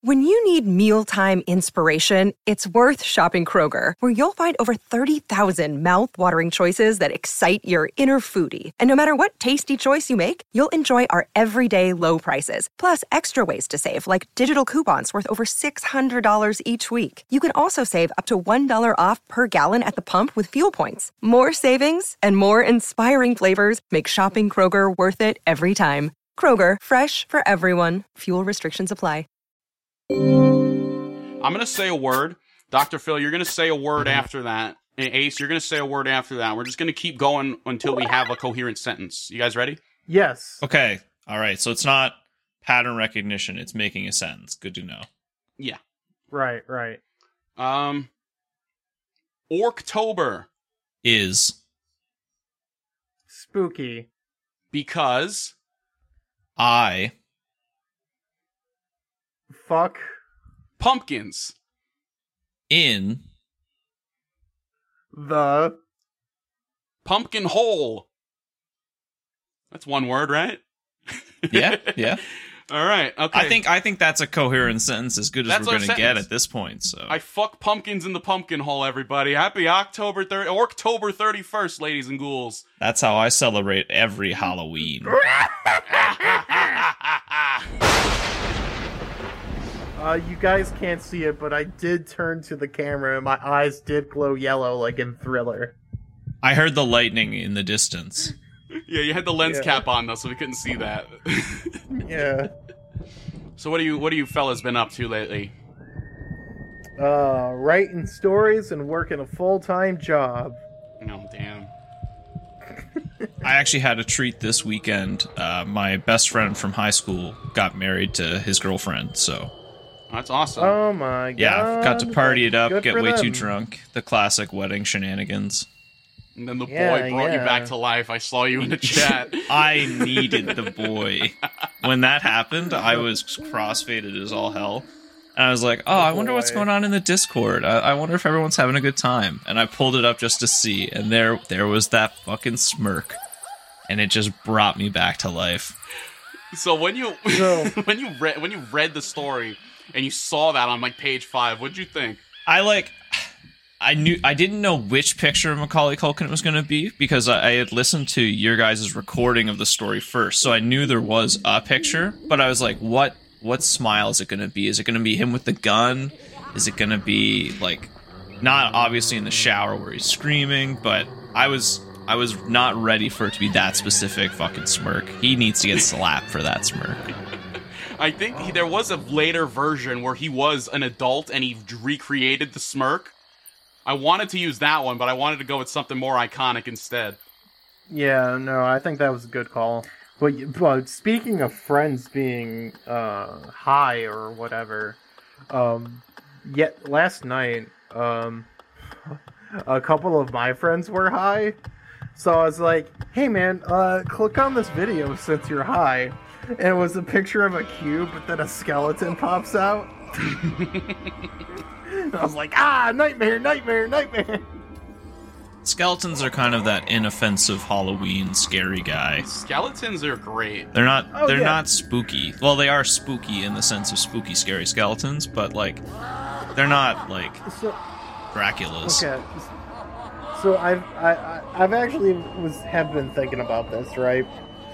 When you need mealtime inspiration, it's worth shopping Kroger, where you'll find over 30,000 mouth-watering choices that excite your inner foodie. And no matter what tasty choice you make, you'll enjoy our everyday low prices, plus extra ways to save, like digital coupons worth over $600 each week. You can also save up to $1 off per gallon at the pump with fuel points. More savings and more inspiring flavors make shopping Kroger worth it every time. Kroger, fresh for everyone. Fuel restrictions apply. I'm going to say a word. Dr. Phil, you're going to say a word after that. And Ace, you're going to say a word after that. We're just going to keep going until we have a coherent sentence. You guys ready? Yes. Okay. All right. So it's not pattern recognition. It's making a sentence. Good to know. Yeah. Right. Orktober. Is. Spooky. Because. I. Fuck. Pumpkins. In. The. Pumpkin hole. That's one word, right? Yeah. All right. Okay. I think that's a coherent sentence as good as That's we're our going to get sentence. at this point. So I fuck pumpkins in the pumpkin hole, everybody. Happy October 31st, ladies and ghouls. that's how I celebrate every Halloween. You guys can't see it, but I did turn to the camera and my eyes did glow yellow like in Thriller. I heard the lightning in the distance. Yeah, you had the lens Yeah. cap on though, so we couldn't see that. Yeah. So what do you fellas been up to lately? Writing stories and working a full-time job. Oh, damn. I actually had a treat this weekend. My best friend from high school got married to his girlfriend, so That's awesome. Oh my god. yeah, got to party it up, Good get for way them. too drunk. The classic wedding shenanigans. And then the Yeah, boy brought you yeah. back to life. I saw you in the chat. I needed the boy. When that happened, I was crossfaded as all hell. And I was like, oh, I wonder what's boy. going on in the Discord. I wonder if everyone's having a good time. And I pulled it up just to see, and there was that fucking smirk. And it just brought me back to life. So when you So- when you read the story and you saw that on like page 5, what'd you think? I didn't know which picture of Macaulay Culkin it was going to be because I had listened to your guys' recording of the story first, so I knew there was a picture, but I was like, what smile is it going to be? Is it going to be him with the gun? Is it going to be like not obviously in the shower where he's screaming, but I was not ready for it to be that specific fucking smirk. He needs to get slapped for that smirk. I think there was a later version where he was an adult and he recreated the smirk. I wanted to use that one, but I wanted to go with something more iconic instead. Yeah, no, I think that was a good call. But speaking of friends being high or whatever, yet last night, a couple of my friends were high, so I was like, "Hey man, click on this video since you're high," and it was a picture of a cube, but then a skeleton pops out. I was like, nightmare. Skeletons are kind of that inoffensive Halloween scary guy. Skeletons are great. They're not. Oh, they're yeah. not spooky. Well, they are spooky in the sense of spooky, scary skeletons, but like, they're not like So, Dracula's. okay. So I've actually have been thinking about this, right?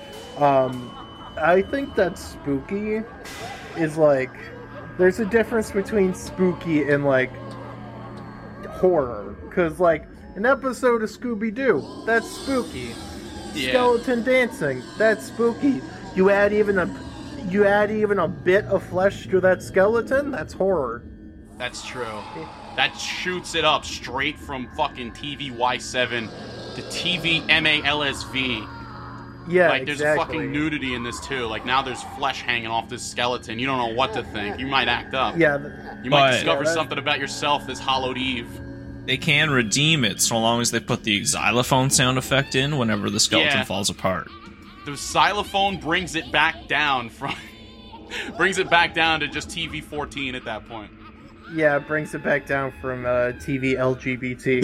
I think that spooky is like there's a difference between spooky and like horror, because like an episode of Scooby-Doo, that's spooky. Yeah. Skeleton dancing, that's spooky. You add even a bit of flesh to that skeleton, that's horror. That's true. That shoots it up straight from fucking TVY7 to TVMALSV. Yeah, Like, there's exactly. a fucking nudity in this, too. Like, now there's flesh hanging off this skeleton. You don't know what to think. You might act up. Yeah, You might But- discover Yeah, that- something about yourself this hallowed eve. They can redeem it so long as they put the xylophone sound effect in whenever the skeleton Yeah. falls apart. The xylophone brings it back down from... brings it back down to just TV-14 at that point. yeah, it brings it back down from TV LGBT.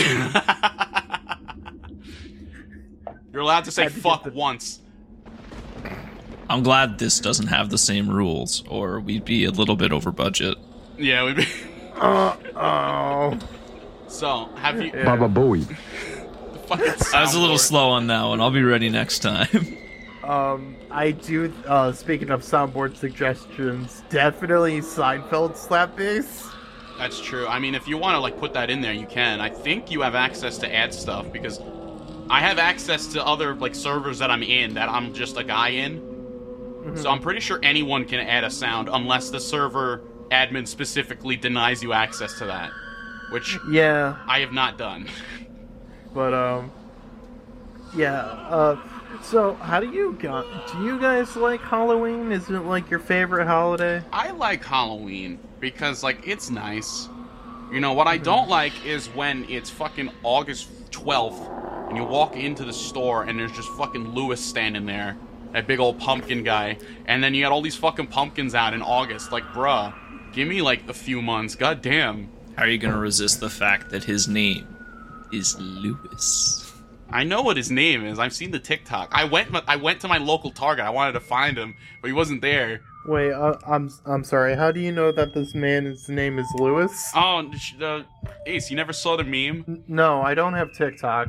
You're allowed to say Had to fuck get the- once. I'm glad this doesn't have the same rules, or we'd be a little bit over budget. Yeah, we'd be. Oh. So, have you? Yeah. Baba Booey. I was a little slow on that one. I'll be ready next time. I do, speaking of soundboard suggestions, definitely Seinfeld slap bass. That's true. I mean, if you want to like put that in there, you can. I think you have access to add stuff because I have access to other like servers that I'm in that I'm just a guy in. Mm-hmm. So I'm pretty sure anyone can add a sound unless the server admin specifically denies you access to that, which Yeah, I have not done. but yeah. So how do you guys like Halloween? Is it like your favorite holiday? I like Halloween because like it's nice. You know what I don't like is when it's fucking August 12th and you walk into the store and there's just fucking Lewis standing there, that big old pumpkin guy, and then you got all these fucking pumpkins out in August. Like, bruh, give me like a few months. God damn. How are you going to resist the fact that his name is Lewis? I know what his name is. I've seen the TikTok. I went to my local Target. I wanted to find him, but he wasn't there. Wait, I'm sorry. How do you know that this man's name is Lewis? Oh, Ace, you never saw the meme? No, I don't have TikTok.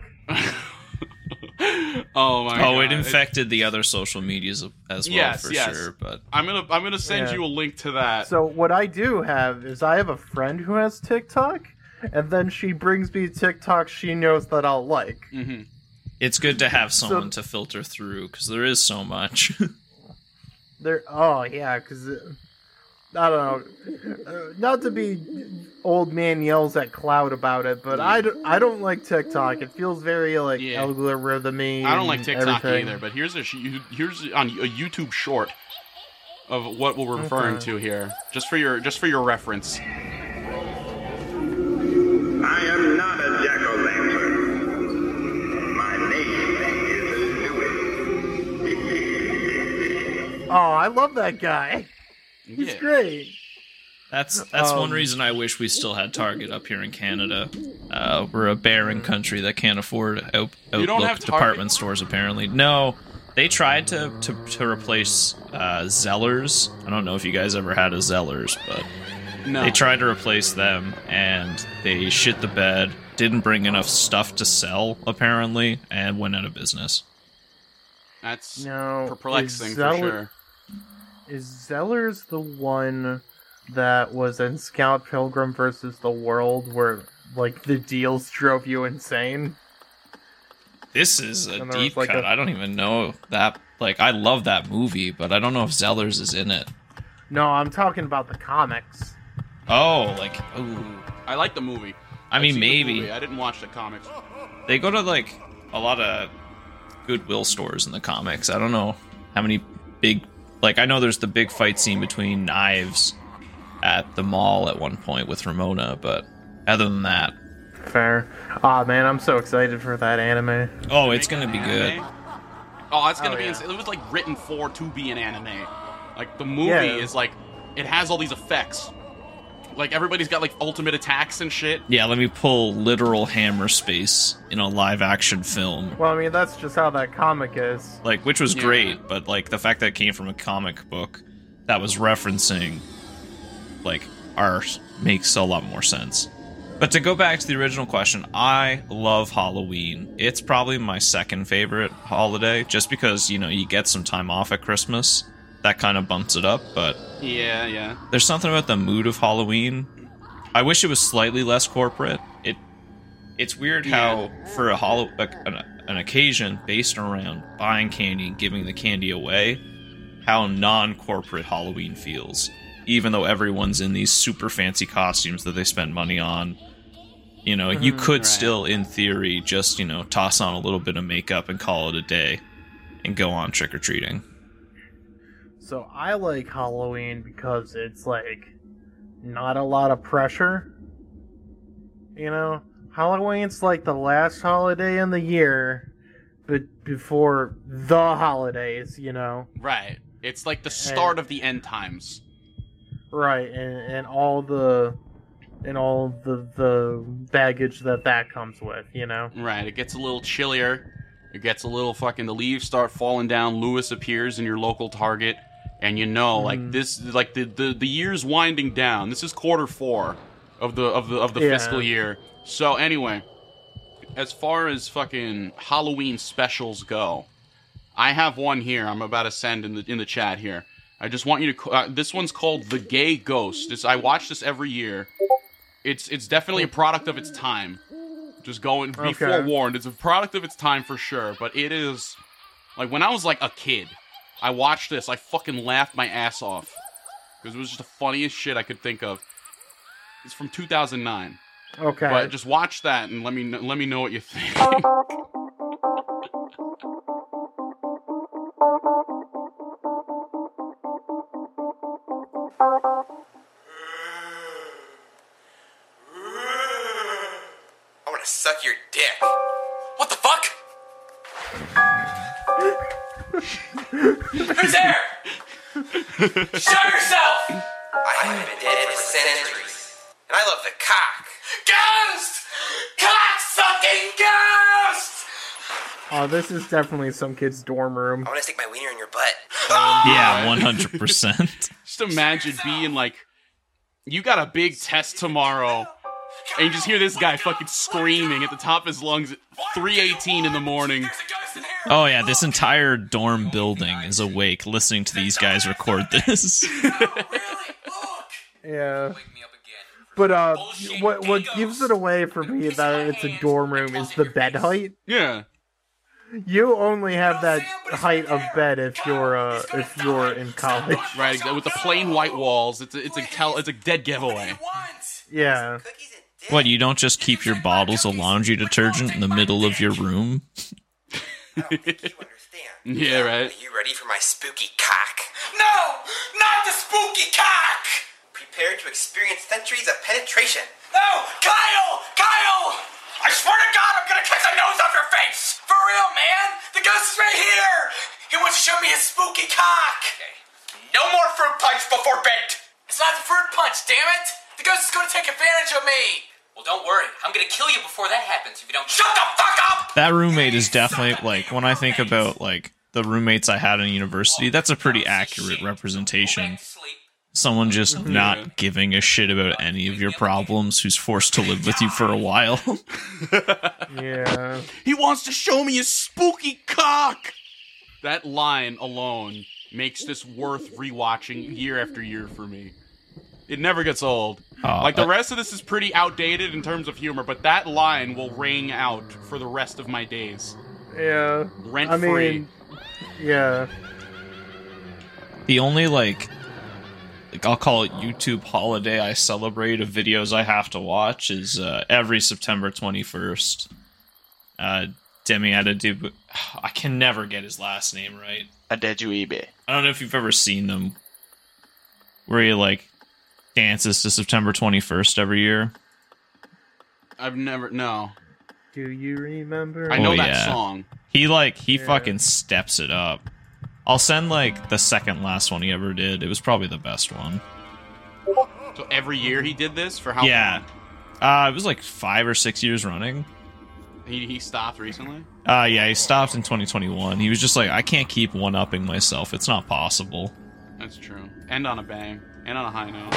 Oh my god. Oh, it infected the other social medias as well, for sure. But I'm gonna send you a link to that. So what I do have is I have a friend who has TikTok, and then she brings me TikTok she knows that I'll like. Mm-hmm. It's good to have someone to filter through because there is so much. Because I don't know, not to be old man yells at Cloud about it, but I don't like TikTok. It feels very like algorithmy. I don't like TikTok everything. either. But here's on a YouTube short of what we're referring to here, just for your reference. I am not a jack-o'-lantern. My name is Louis. Oh, I love that guy. He's great. That's one reason I wish we still had Target up here in Canada. We're a barren country that can't afford Outlook department stores, apparently. No, they tried to replace Zellers. I don't know if you guys ever had a Zellers, but No. they tried to replace them, and they shit the bed, didn't bring enough stuff to sell, apparently, and went out of business. That's No, perplexing for sure. Is Zellers the one that was in Scout Pilgrim versus the World, where like the deals drove you insane? This is a And there deep was, like, cut. I don't even know that. Like, I love that movie, but I don't know if Zellers is in it. No, I'm talking about the comics. Oh, like, ooh. I like the movie. I mean, I've seen the maybe. movie. I didn't watch the comics. They go to, like, a lot of Goodwill stores in the comics. I don't know how many big... Like, I know there's the big fight scene between Knives at the mall at one point with Ramona, but other than that... Fair. Aw, man, I'm so excited for that anime. Oh, it's gonna be good. Oh, it's gonna be. yeah. Insane. It was like written to be an anime. Like the movie is like, it has all these effects. Like everybody's got like ultimate attacks and shit. Yeah, let me pull literal hammer space in a live-action film. Well, I mean, that's just how that comic is. Like, which was Yeah. great, but like the fact that it came from a comic book that was referencing like art makes a lot more sense. But to go back to the original question, I love Halloween. It's probably my second favorite holiday, just because, you know, you get some time off at Christmas. That kind of bumps it up, but Yeah. there's something about the mood of Halloween. I wish it was slightly less corporate. It's weird how for an occasion based around buying candy and giving the candy away, how non-corporate Halloween feels. Even though everyone's in these super fancy costumes that they spend money on. You know, you could still, in theory, just, you know, toss on a little bit of makeup and call it a day and go on trick-or-treating. So I like Halloween because it's like not a lot of pressure. You know, Halloween's like the last holiday in the year, but before the holidays, you know. Right. It's like the start of the end times. Right, and all the baggage that comes with, you know. Right. It gets a little chillier. It gets a little fucking, the leaves start falling down, Lewis appears in your local Target, and you know, like, this, like, the year's winding down. This is Q4 of the fiscal year. So, anyway, as far as fucking Halloween specials go, I have one here I'm about to send in the chat here. I just want you to, this one's called The Gay Ghost. I watch this every year. It's definitely a product of its time. Just be forewarned. It's a product of its time for sure, but it is, like, when I was, like, a kid, I watched this, I fucking laughed my ass off. Because it was just the funniest shit I could think of. It's from 2009. Okay. But just watch that and let me know what you think. Suck your dick. What the fuck? Who's there? Show yourself! I have been dead for centuries, and I love the cock. Ghost! Cock-sucking ghost! Oh, this is definitely some kid's dorm room. I want to stick my wiener in your butt. Yeah, 100%. Just imagine being like, you got a big test tomorrow, and you just hear this guy fucking screaming at the top of his lungs at 3:18 in the morning. Oh yeah, this entire dorm building is awake listening to these guys record this. Yeah. But what gives it away for me that it's a dorm room is the bed height. Yeah. You only have that height of bed if you're in college. Right, with the plain white walls, it's a dead giveaway. Yeah. What, you don't just keep your bottles of laundry detergent in the middle of your room? Yeah, right. Are you ready for my spooky cock? No! Not the spooky cock! Prepare to experience centuries of penetration. No! Kyle! Kyle! I swear to God, I'm gonna kick the nose off your face! For real, man! The ghost is right here! He wants to show me his spooky cock! Okay. No more fruit punch before bed! It's not the fruit punch, damn it! The ghost is gonna take advantage of me! Well, don't worry. I'm gonna kill you before that happens if you don't shut the fuck up! That roommate is definitely, like, when I think about, like, the roommates I had in university, that's a pretty accurate representation. Someone just not giving a shit about any of your problems who's forced to live with you for a while. Yeah. He wants to show me his spooky cock! That line alone makes this worth rewatching year after year for me. It never gets old. Like, the rest of this is pretty outdated in terms of humor, but that line will ring out for the rest of my days. Yeah. Rent-free. Yeah. The only, like, I'll call it YouTube holiday I celebrate of videos I have to watch is every September 21st. Demi Adedibu. I can never get his last name right. Adejuibe. I don't know if you've ever seen them. Where he, like, dances to September 21st every year. I've never... No. Do you remember? I know that song. He fucking steps it up. I'll send, like, the second last one he ever did. It was probably the best one. So every year he did this? For how long? It was like 5 or 6 years running. He stopped recently? Yeah, he stopped in 2021. He was just like, I can't keep one-upping myself. It's not possible. That's true. End on a bang. End on a high note.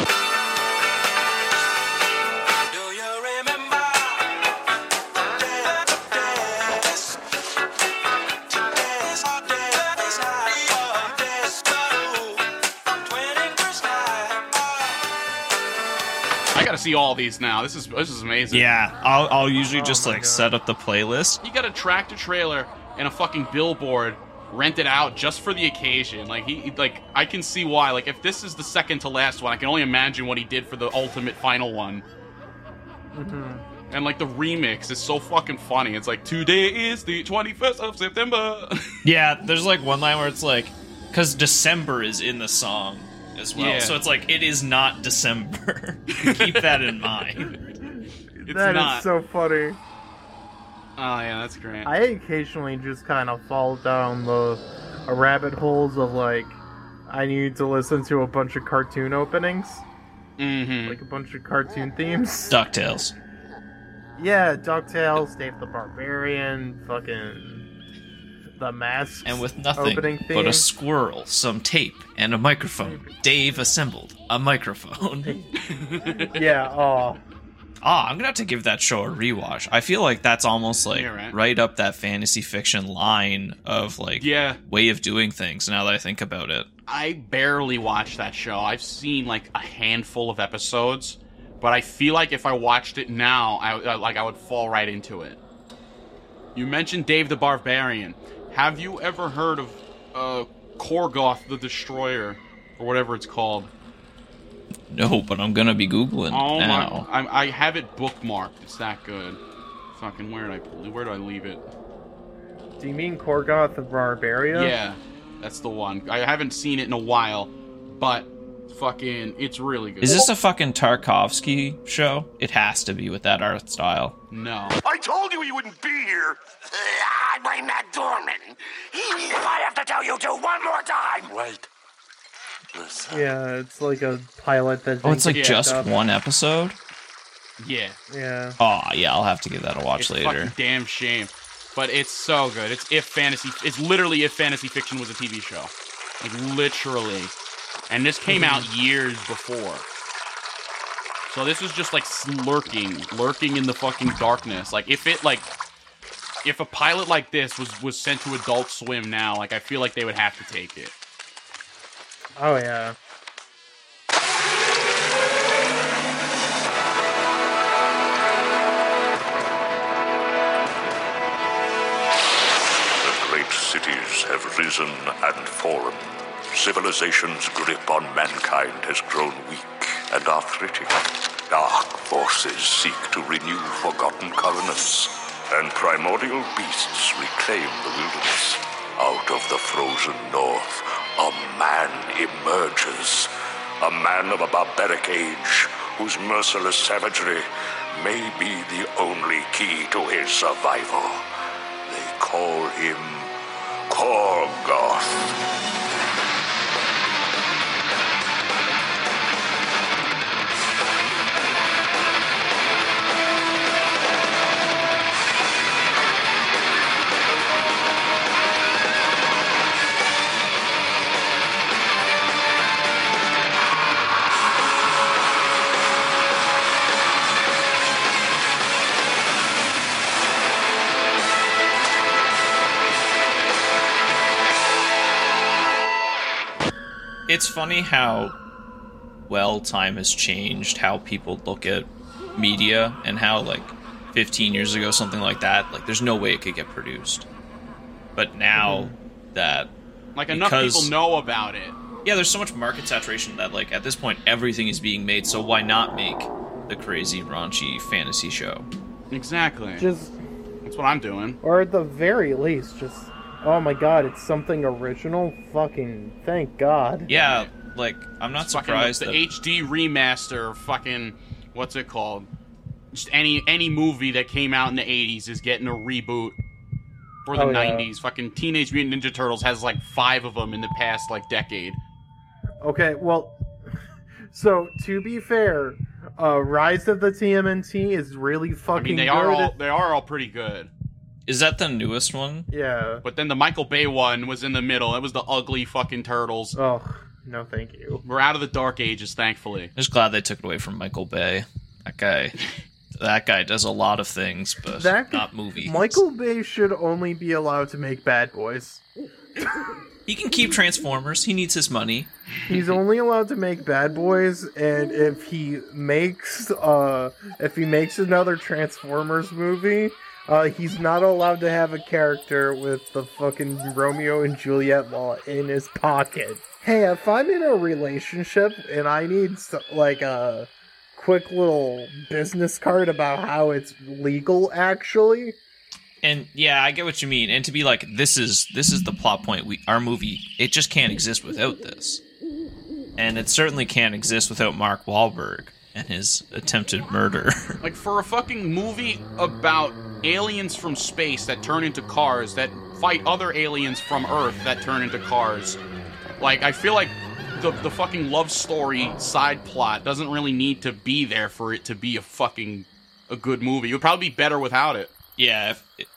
I gotta see all these now. This is amazing. Yeah, I'll usually just like set up the playlist. He got a tractor trailer and a fucking billboard rented out just for the occasion. Like I can see why. Like, if this is the second to last one, I can only imagine what he did for the ultimate final one. And like the remix is so fucking funny. It's like, today is the 21st of September. Yeah, there's like one line where it's like, because December is in the song as well. Yeah. So it's like, it is not December. Keep that in mind. That is so funny. Oh yeah, that's great. I occasionally just kind of fall down the rabbit holes of like, I need to listen to a bunch of cartoon openings. Like a bunch of cartoon themes. DuckTales. Yeah, DuckTales, Dave the Barbarian, fucking The Mask. And with nothing opening but theme. a squirrel, some tape, and a microphone, Dave assembled a microphone. Yeah, I'm gonna have to give that show a rewatch. I feel like that's almost like Yeah, right. right up that fantasy fiction line of like way of doing things, now that I think about it. I barely watched that show. I've seen like a handful of episodes, but I feel like if I watched it now, I would fall right into it. You mentioned Dave the Barbarian. Have you ever heard of Korgoth the Destroyer, or whatever it's called? No, but I'm gonna be Googling now. I have it bookmarked. It's that good. Fucking, where do I leave it? do you mean Korgoth the Barbarian? Yeah, that's the one. I haven't seen it in a while, but fucking, it's really good. Is this a fucking Tarkovsky show? It has to be with that art style. No. I told you he wouldn't be here. I'm Matt Dorman. If I have to tell you to one more time. Wait. Listen. Yeah, it's like a pilot that. Oh, it's like picked just up. one episode? Yeah. Yeah. Oh, yeah, I'll have to give that a watch It's later. fucking damn shame. But it's so good. It's literally if fantasy fiction was a TV show. Like, literally. And this came out years before. So this was just like lurking in the fucking darkness. Like, if a pilot like this was sent to Adult Swim now, like, I feel like they would have to take it. Oh yeah. The great cities have risen and fallen. Civilization's grip on mankind has grown weak and arthritic. Dark forces seek to renew forgotten covenants, and primordial beasts reclaim the wilderness. Out of the frozen north, a man emerges. A man of a barbaric age, whose merciless savagery may be the only key to his survival. They call him Korgoth. It's funny how well time has changed how people look at media, and how like 15 years ago, something like that, like there's no way it could get produced. But now that Like, enough people know about it. Yeah, there's so much market saturation that like at this point everything is being made, so why not make the crazy raunchy fantasy show? Exactly. Just, That's what I'm doing. or at the very least, just, oh my god, it's something original. Fucking thank God. Yeah, like I'm not It's fucking surprised the that HD remaster, fucking, what's it called? Just any movie that came out in the 80s is getting a reboot for the Oh, yeah. 90s. Fucking Teenage Mutant Ninja Turtles has like 5 of them in the past like decade. Okay, well, so to be fair, Rise of the TMNT is really I fucking mean, they good. are all pretty good. is that the newest one? Yeah. But then the Michael Bay one was in the middle. It was the ugly fucking turtles. Oh, no, thank you. We're out of the dark ages, thankfully. Just glad they took it away from Michael Bay. That guy does a lot of things, but not movies. Michael Bay should only be allowed to make Bad Boys. He can keep Transformers. He needs his money. He's only allowed to make Bad Boys, and if he makes another Transformers movie, he's not allowed to have a character with the fucking Romeo and Juliet law in his pocket. Hey, if I'm in a relationship and I need like a quick little business card about how it's legal, actually. And yeah, I get what you mean. And to be like, this is the plot point. Our movie, it just can't exist without this. And it certainly can't exist without Mark Wahlberg and his attempted murder. Like, for a fucking movie about aliens from space that turn into cars, that fight other aliens from Earth that turn into cars, like, I feel like the fucking love story side plot doesn't really need to be there for it to be a good movie. It would probably be better without it. Yeah,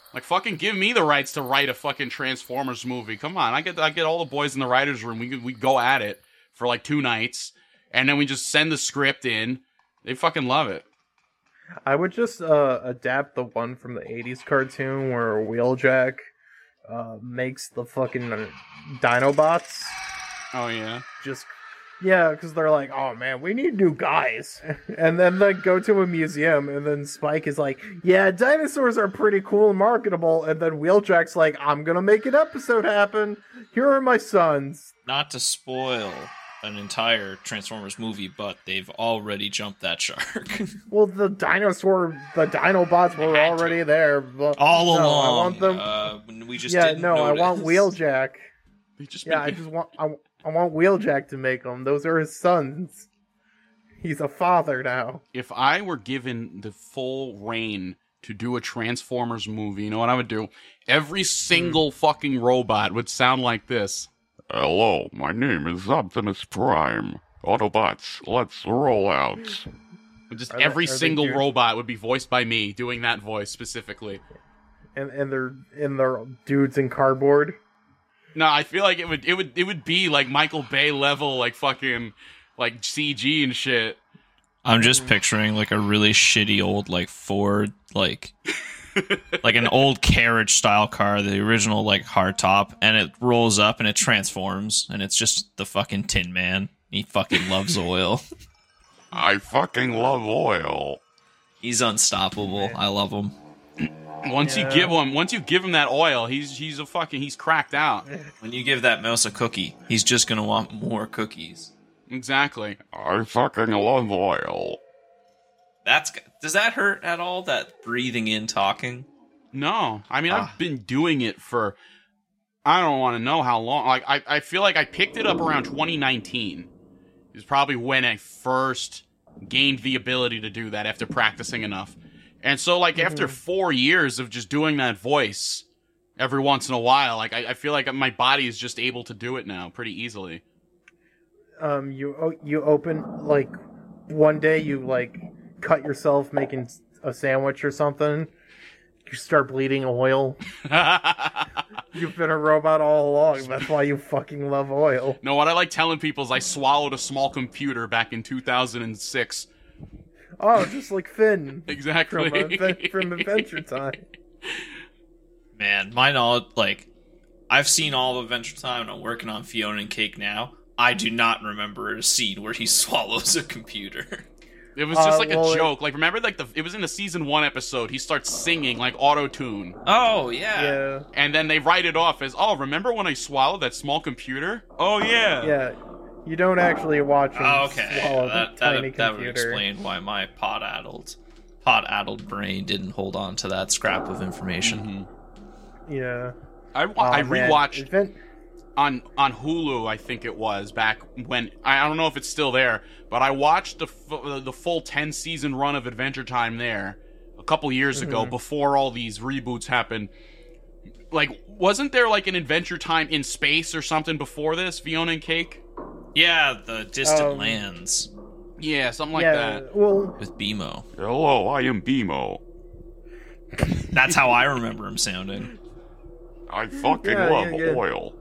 Like, fucking give me the rights to write a fucking Transformers movie. Come on, I get all the boys in the writers' room. We go at it for like 2 nights, and then we just send the script in. They fucking love it. I would just adapt the one from the 80s cartoon where Wheeljack makes the fucking Dinobots. Oh, yeah? Yeah, because they're like, oh man, we need new guys. And then they go to a museum, and then Spike is like, yeah, dinosaurs are pretty cool and marketable. And then Wheeljack's like, I'm gonna make an episode happen. Here are my sons. Not to spoil an entire Transformers movie, but they've already jumped that shark. Well, the Dinobots were already there. All no, along. I want them. We just didn't I notice. want Wheeljack. Yeah, I want Wheeljack to make them. Those are his sons. He's a father now. If I were given the full reign to do a Transformers movie, you know what I would do? Every single fucking robot would sound like this. Hello, my name is Optimus Prime. Autobots, let's roll out. Just Are every they single dudes? robot would be voiced by me, doing that voice specifically. And they're dudes in cardboard. No, I feel like it would be like Michael Bay level, like fucking like CG and shit. I'm just picturing like a really shitty old like Ford like like an old carriage style car, the original like hardtop, and it rolls up and it transforms and it's just the fucking Tin Man. He fucking loves oil. I fucking love oil. He's unstoppable. I love him. Once you give him that oil, he's cracked out. When you give that mouse a cookie, he's just gonna want more cookies. Exactly. I fucking love oil. Does that hurt at all? That breathing in talking? No, I mean I've been doing it for I don't want to know how long. Like I feel like I picked it up around 2019. Is probably when I first gained the ability to do that after practicing enough. And so, like, after 4 years of just doing that voice every once in a while, like, I feel like my body is just able to do it now pretty easily. You open, like, one day you, like, cut yourself making a sandwich or something. You start bleeding oil. You've been a robot all along. That's why you fucking love oil. No, what I like telling people is I swallowed a small computer back in 2006. Oh, just like Finn. Exactly. From Adventure Time. Man, my knowledge, like, I've seen all of Adventure Time and I'm working on Fiona and Cake now. I do not remember a scene where he swallows a computer. It was just like a joke. Like, remember, like, it was in the season 1 episode. He starts singing, like, auto-tune. Oh, yeah. And then they write it off as, oh, remember when I swallowed that small computer? Oh, yeah. Yeah. You don't actually watch him swallow that, the tiny that would computer. explain why my pod-addled brain didn't hold on to that scrap of information. Mm-hmm. Yeah. I rewatched on Hulu, I think it was, back when, I don't know if it's still there, but I watched the full 10-season run of Adventure Time there a couple years ago, before all these reboots happened. Like, wasn't there, like, an Adventure Time in space or something before this, Fiona and Cake? Yeah, the Distant Lands. Yeah, something like that. Well, with BMO. Hello, I am BMO. That's how I remember him sounding. I fucking love oil.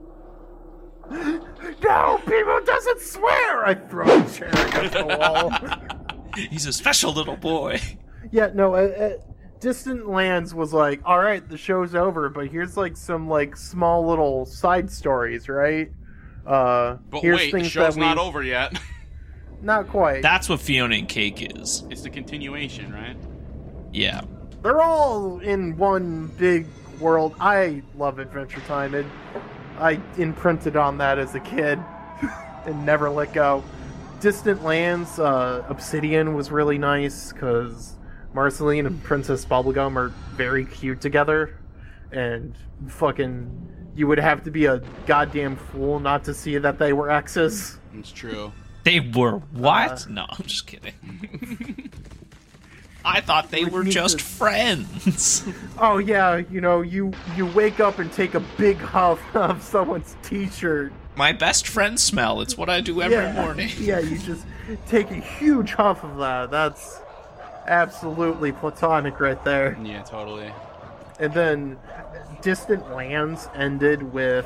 No, BMO doesn't swear! I throw a chair against the wall. He's a special little boy. Yeah, no, Distant Lands was like, alright, the show's over, but here's like some like small little side stories, right? But here's wait, things the show's that not over yet. Not quite. That's what Fiona and Cake is. It's the continuation, right? Yeah. They're all in one big world. I love Adventure Time. I imprinted on that as a kid and never let go. Distant Lands, Obsidian was really nice because Marceline and Princess Bubblegum are very cute together, and fucking you would have to be a goddamn fool not to see that they were exes. It's true. They were what? No, I'm just kidding. I thought they were just friends. Oh yeah, you know, you wake up and take a big huff of someone's t-shirt. My best friend smell. It's what I do every morning. Yeah, you just take a huge huff of that. That's absolutely platonic right there. Yeah, totally. And then Distant Lands ended with,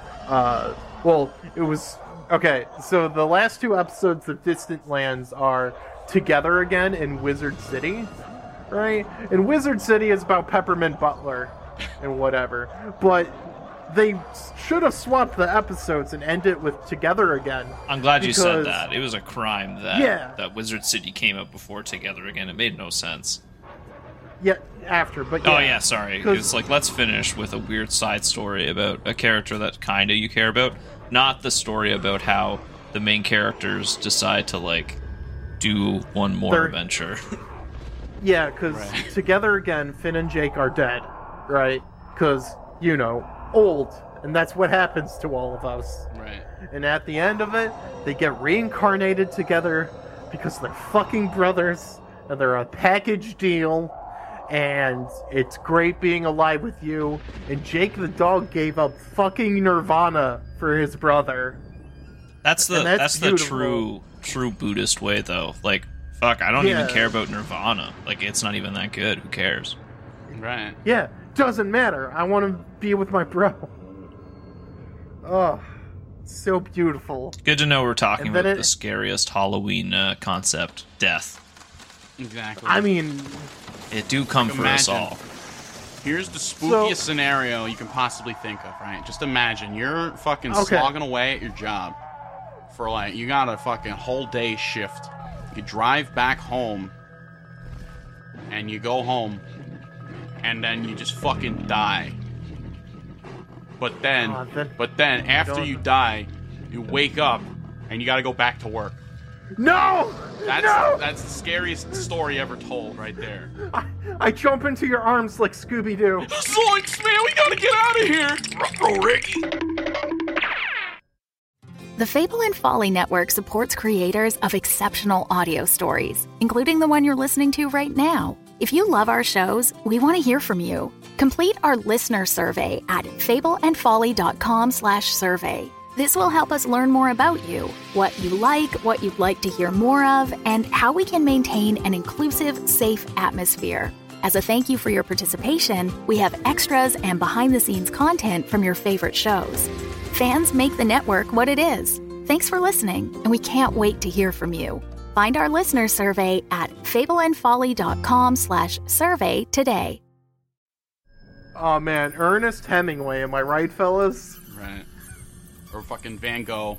it was, okay, so the last 2 episodes of Distant Lands are Together Again in Wizard City, right? And Wizard City is about Peppermint Butler and whatever, but they should have swapped the episodes and ended with Together Again. I'm glad you said that. It was a crime that, Yeah. Wizard City came up before Together Again. It made no sense. Yeah, after, but yeah. Oh, yeah, sorry. It's like, let's finish with a weird side story about a character that kinda you care about. Not the story about how the main characters decide to, like, do one more adventure. Yeah, because Together Again, Finn and Jake are dead, right? Because, old. And that's what happens to all of us. Right. And at the end of it, they get reincarnated together because they're fucking brothers, and they're a package deal, and it's great being alive with you. And Jake the dog gave up fucking Nirvana for his brother. That's the true Buddhist way, though. Like, fuck, I don't even care about Nirvana. Like, it's not even that good. Who cares? Right. Yeah, doesn't matter. I want to be with my bro. Oh, so beautiful. Good to know we're talking about the scariest Halloween concept, death. Exactly. I mean, it do come for us all. Here's the spookiest scenario you can possibly think of, right? Just imagine you're fucking slogging away at your job for you got a fucking whole day shift. You drive back home and you go home and then you just fucking die. But then after you die, you wake up and you gotta go back to work. No! That's the scariest story ever told right there. I jump into your arms like Scooby-Doo. Zoinks, man, we gotta get out of here! Ruh-roh, Ricky! The Fable and Folly Network supports creators of exceptional audio stories, including the one you're listening to right now. If you love our shows, we want to hear from you. Complete our listener survey at fableandfolly.com/survey. This will help us learn more about you, what you like, what you'd like to hear more of, and how we can maintain an inclusive, safe atmosphere. As a thank you for your participation, we have extras and behind-the-scenes content from your favorite shows. Fans make the network what it is. Thanks for listening, and we can't wait to hear from you. Find our listener survey at fableandfolly.com/survey today. Oh man, Ernest Hemingway, am I right, fellas? Right. Or fucking Van Gogh.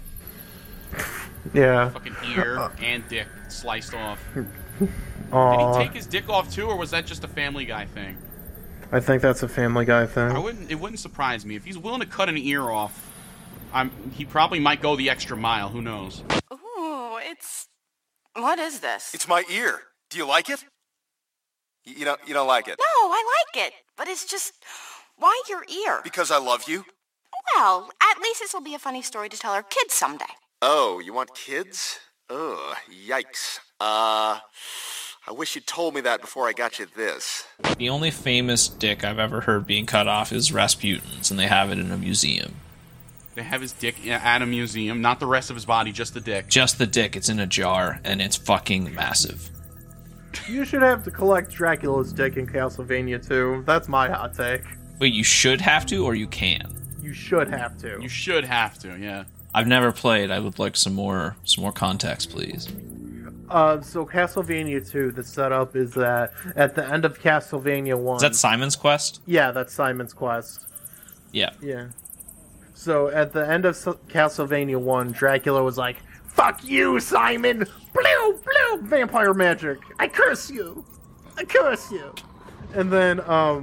Yeah. Fucking ear and dick sliced off. Aww. Did he take his dick off too, or was that just a Family Guy thing? I think that's a Family Guy thing. It wouldn't surprise me if he's willing to cut an ear off. He probably might go the extra mile. Who knows? Ooh, what is this? It's my ear. Do you like it? You don't like it? No, I like it. But it's just, why your ear? Because I love you. Well, at least this will be a funny story to tell our kids someday. Oh, you want kids? Ugh, yikes. I wish you'd told me that before I got you this. The only famous dick I've ever heard being cut off is Rasputin's, and they have it in a museum. They have his dick at a museum, not the rest of his body, just the dick. Just the dick. It's in a jar, and it's fucking massive. You should have to collect Dracula's dick in Castlevania too. That's my hot take. Wait, you should have to, or you can? You should have to. You should have to, yeah. I've never played. I would like some more context, please. So Castlevania 2, the setup is that at the end of Castlevania 1... Is that Simon's Quest? Yeah, that's Simon's Quest. Yeah. Yeah. So at the end of Castlevania 1, Dracula was like, "Fuck you, Simon! Blue, blue, vampire magic! I curse you! I curse you!" And then,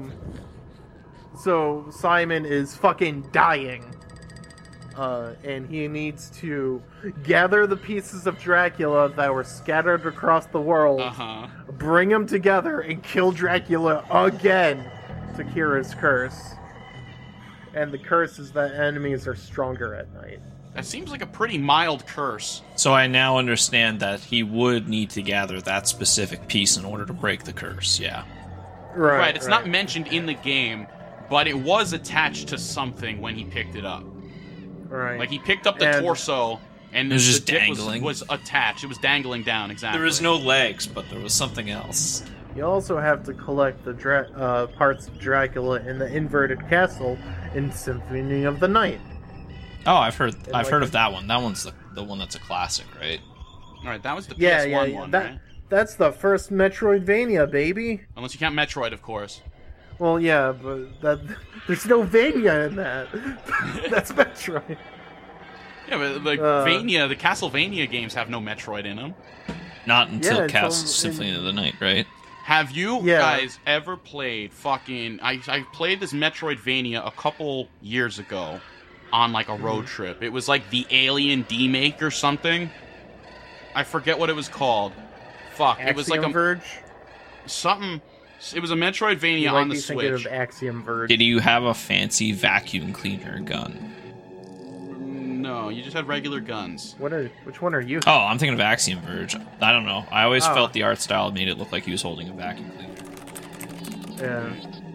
so Simon is fucking dying. And he needs to gather the pieces of Dracula that were scattered across the world, bring them together, and kill Dracula again to cure his curse. And the curse is that enemies are stronger at night. That seems like a pretty mild curse. So I now understand that he would need to gather that specific piece in order to break the curse, yeah. Right, it's not mentioned in the game, but it was attached to something when he picked it up. Right. Like, he picked up the torso, and it was just dick dangling. was attached. It was dangling down, exactly. There was no legs, but there was something else. You also have to collect the parts of Dracula in the inverted castle in Symphony of the Night. Oh, I've heard of that one. That one's the one that's a classic, right? All right, that was the PS1 one, right? That's the first Metroidvania, baby. Unless you count Metroid, of course. Well, yeah, but there's no Vania in that. That's Metroid. Yeah, but the Castlevania games have no Metroid in them. Not until Symphony of the Night, right? Have you guys ever played fucking... I played this Metroidvania a couple years ago on, like, a road trip. It was, like, the Alien D-Make or something. I forget what it was called. Fuck. Axiom it was like a... Verge? Something... It was a Metroidvania on the Switch. Thinking of Axiom Verge. Did you have a fancy vacuum cleaner gun? No, you just had regular guns. Which one are you? Oh, I'm thinking of Axiom Verge. I don't know. I always felt the art style made it look like he was holding a vacuum cleaner. Yeah.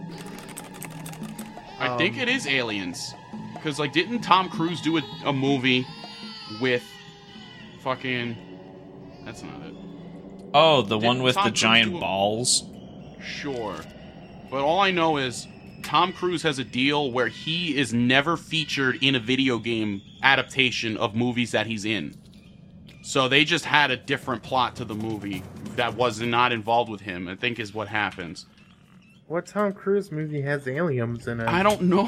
I think it is Aliens. Because, like, didn't Tom Cruise do a movie with fucking... That's not it. Oh, the one with the giant balls? Sure. But all I know is Tom Cruise has a deal where he is never featured in a video game adaptation of movies that he's in. So they just had a different plot to the movie that was not involved with him, I think is what happens. What Tom Cruise movie has aliens in it? I don't know.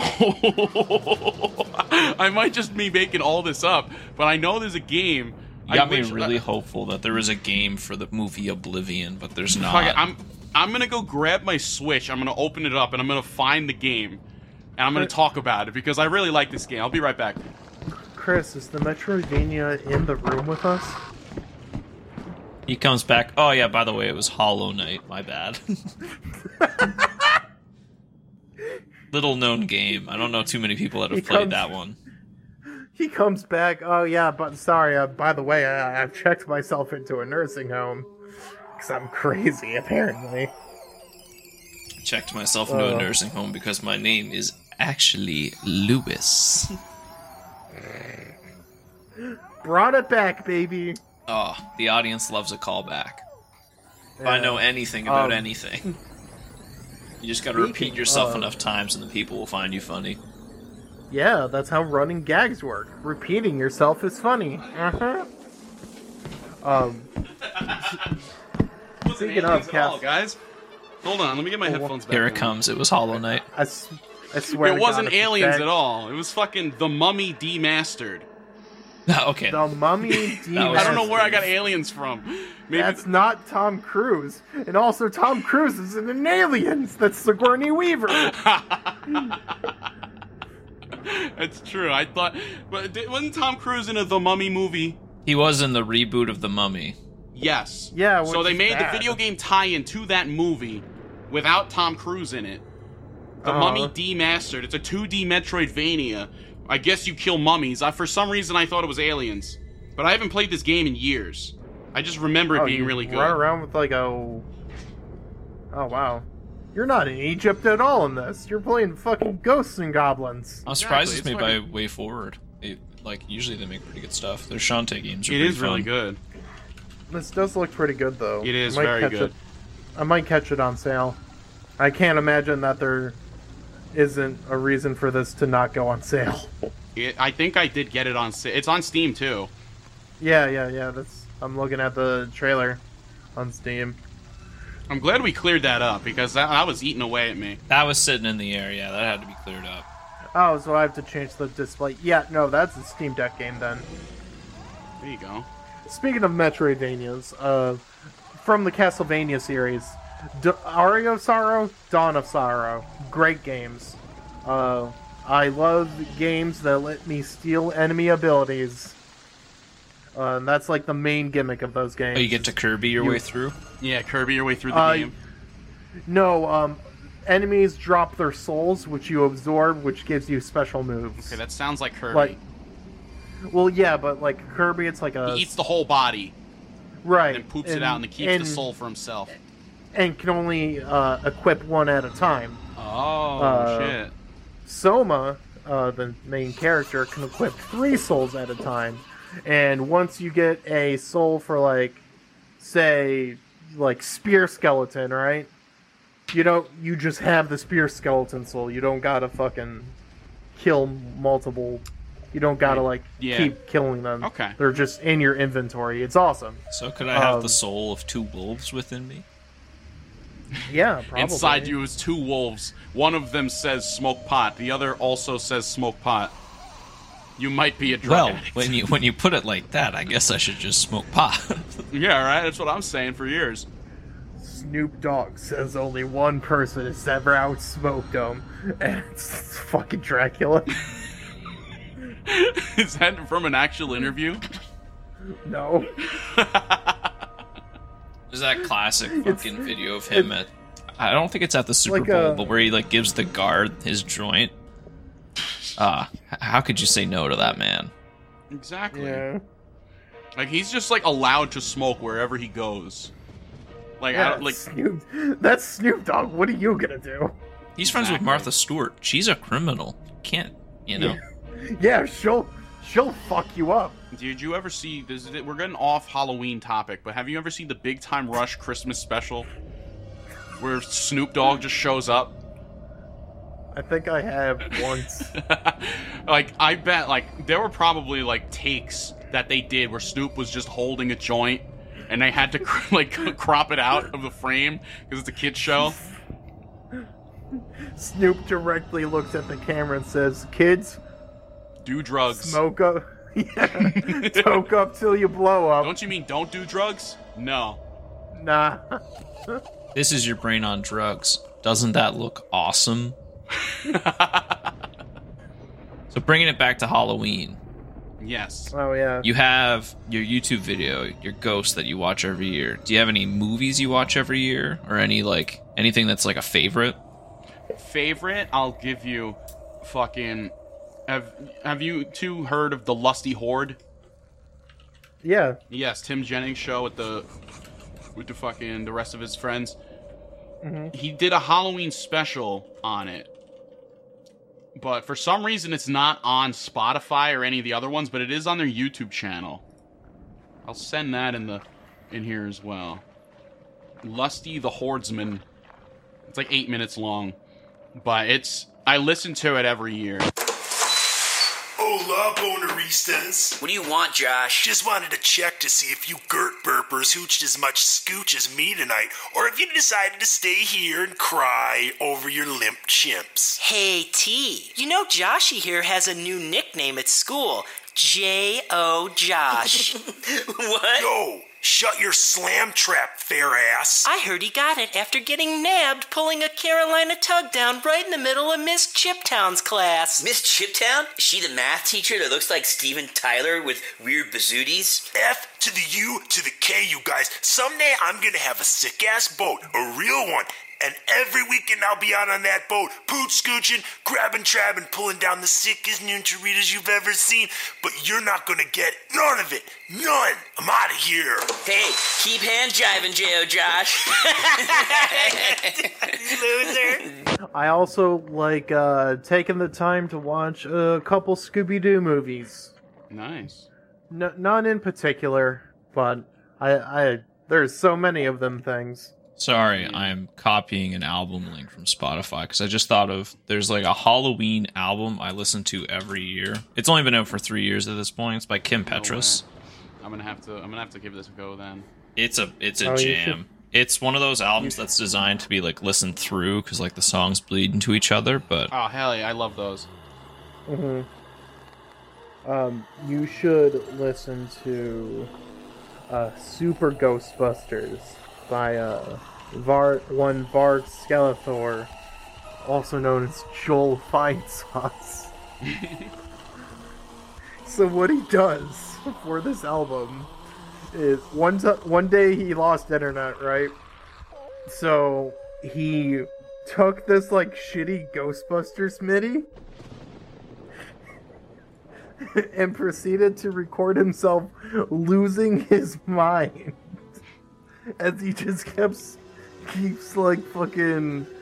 I might just be making all this up, but I know there's a game. You got me really hopeful that there was a game for the movie Oblivion, but there's not. I'm going to go grab my Switch, I'm going to open it up, and I'm going to find the game, and I'm going to talk about it, because I really like this game. I'll be right back. Chris, is the Metroidvania in the room with us? He comes back. Oh, yeah, by the way, it was Hollow Knight. My bad. Little known game. I don't know too many people that have played that one. He comes back. Oh, yeah, but sorry. By the way, I've checked myself into a nursing home. Because I'm crazy, apparently. Checked myself into a nursing home because my name is actually Lewis. Brought it back, baby. Oh, the audience loves a callback. If I know anything about anything, you just gotta repeat yourself enough times and the people will find you funny. Yeah, that's how running gags work. Repeating yourself is funny. Speaking of guys, hold on, let me get my headphones back. Here it comes. It was Hollow Knight. I swear it wasn't Aliens at all. It was fucking The Mummy Demastered. Okay. The Mummy Demastered. I don't know where I got Aliens from. Maybe that's not Tom Cruise. And also Tom Cruise is in an Aliens. That's Sigourney Weaver. That's true. I thought... But wasn't Tom Cruise in The Mummy movie? He was in the reboot of The Mummy. Yes. Yeah, so they made the video game tie-in to that movie without Tom Cruise in it. The Mummy Demastered. It's a 2D Metroidvania. I guess you kill mummies. For some reason, I thought it was Aliens. But I haven't played this game in years. I just remember it being really good. Run around with like a... Oh, wow. You're not in Egypt at all in this. You're playing fucking ghosts and goblins. I'm surprised it's made by Way Forward. Usually they make pretty good stuff. Their Shantae games are pretty fun. Really good. This does look pretty good, though. It is very good. I might catch it on sale. I can't imagine that there isn't a reason for this to not go on sale. I think I did get it on sale. It's on Steam, too. Yeah. I'm looking at the trailer on Steam. I'm glad we cleared that up, because that was eating away at me. That was sitting in the air, yeah. That had to be cleared up. Oh, so I have to change the display. Yeah, no, that's a Steam Deck game, then. There you go. Speaking of Metroidvanias, from the Castlevania series, Aria of Sorrow, Dawn of Sorrow, great games. I love games that let me steal enemy abilities. And that's like the main gimmick of those games. Oh, you get to Kirby your way through? Yeah, Kirby your way through the game. No, enemies drop their souls, which you absorb, which gives you special moves. Okay, that sounds like Kirby. Well, yeah, but like Kirby, it's like he eats the whole body. Right. And then poops it out, and then keeps the soul for himself. And can only equip one at a time. Oh, shit. Soma, the main character, can equip 3 souls at a time. And once you get a soul for, like, say, like spear skeleton, right? You just have the spear skeleton soul. You don't gotta fucking kill multiple. You don't gotta keep killing them. Okay. They're just in your inventory. It's awesome. So could I have the soul of 2 wolves within me? Yeah, probably. Inside you is 2 wolves. One of them says smoke pot. The other also says smoke pot. You might be a drug addict. when you put it like that, I guess I should just smoke pot. Yeah, right? That's what I'm saying for years. Snoop Dogg says only one person has ever outsmoked him, and it's fucking Dracula. Is that from an actual interview? No. There's that classic fucking video of him at... I don't think it's at the Super Bowl, but where he gives the guard his joint. How could you say no to that man? Exactly. Yeah. He's just allowed to smoke wherever he goes. That's Snoop Dogg. What are you gonna do? He's friends with Martha Stewart. She's a criminal. Can't, Yeah, she'll fuck you up. Did you ever see this? We're getting off Halloween topic, but have you ever seen the Big Time Rush Christmas special where Snoop Dogg just shows up? I think I have once. I bet there were probably takes that they did where Snoop was just holding a joint and they had to crop it out of the frame because it's a kid's show. Snoop directly looks at the camera and says, "Kids, do drugs. Smoke up. Yeah. Smoke up till you blow up." Don't you mean don't do drugs? No. Nah. This is your brain on drugs. Doesn't that look awesome? So bringing it back to Halloween. Yes. Oh, yeah. You have your YouTube video, your ghost that you watch every year. Do you have any movies you watch every year? Or anything that's a favorite? Favorite? I'll give you fucking... Have you two heard of The Lusty Horde? Yeah. Yes, Tim Jennings show with the rest of his friends. Mm-hmm. He did a Halloween special on it. But for some reason it's not on Spotify or any of the other ones, but it is on their YouTube channel. I'll send that in here as well. Lusty the Hordeman. It's 8 minutes long. But I listen to it every year. Hola, Boneristas. What do you want, Josh? Just wanted to check to see if you Gert Burpers hooched as much scooch as me tonight, or if you decided to stay here and cry over your limp chimps. Hey, T. You know Joshy here has a new nickname at school. J.O. Josh. What? Yo, shut your slam trap, fair ass. I heard he got it after getting nabbed pulling a Carolina tug down right in the middle of Miss Chiptown's class. Miss Chiptown? Is she the math teacher that looks like Steven Tyler with weird bazooties? F to the U to the K, you guys. Someday I'm gonna have a sick-ass boat, a real one. And every weekend I'll be out on that boat, pooch scooching, grabbing trab, and pulling down the sickest Nuncharitas you've ever seen. But you're not gonna get none of it. None. I'm out of here. Hey, keep hand jiving, J.O. Josh. Loser. I also like taking the time to watch a couple Scooby-Doo movies. Nice. None in particular, but I there's so many of them things. Sorry, I'm copying an album link from Spotify because I just thought of there's a Halloween album I listen to every year. It's only been out for 3 years at this point. It's by Kim Petras. I'm gonna have to give this a go then. It's a jam. It's one of those albums that's designed to be listened through because the songs bleed into each other. But oh hell yeah, I love those. Mm-hmm. You should listen to Super Ghostbusters by Varg Skeletor, also known as Joel Feinsauce. So what he does for this album is one day he lost internet, right? So he took this shitty Ghostbusters MIDI and proceeded to record himself losing his mind. As he just keeps fucking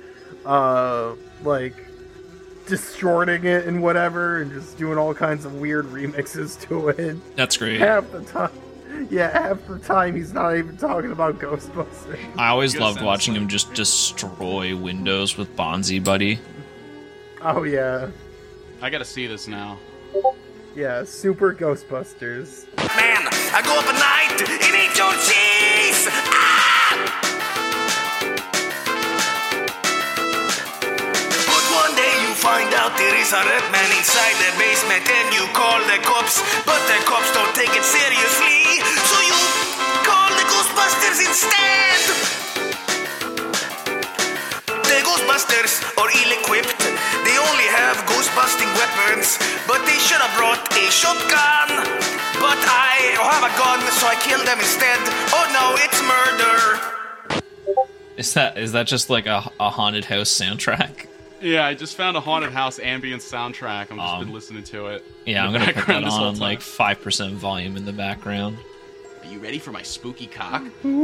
distorting it and whatever, and just doing all kinds of weird remixes to it. That's great. Half Yeah, half the time he's not even talking about Ghostbusters. I always loved watching him just destroy windows with Bonzi Buddy. Oh, yeah. I gotta see this now. Yeah, super Ghostbusters. Man, I go up at night and eat your cheese! Ah! But one day you find out there is a red man inside the basement and you call the cops, but the cops don't take it seriously, so you call the Ghostbusters instead! The Ghostbusters are ill-equipped. They only have ghost-busting weapons, but they should have brought a shotgun. But I have a gun, so I kill them instead. Oh no, it's murder. Is that just like a haunted house soundtrack? Yeah, I just found a haunted house ambient soundtrack. I'm just been listening to it. Yeah, I'm gonna put that on like 5% volume in the background. Are you ready for my spooky cock?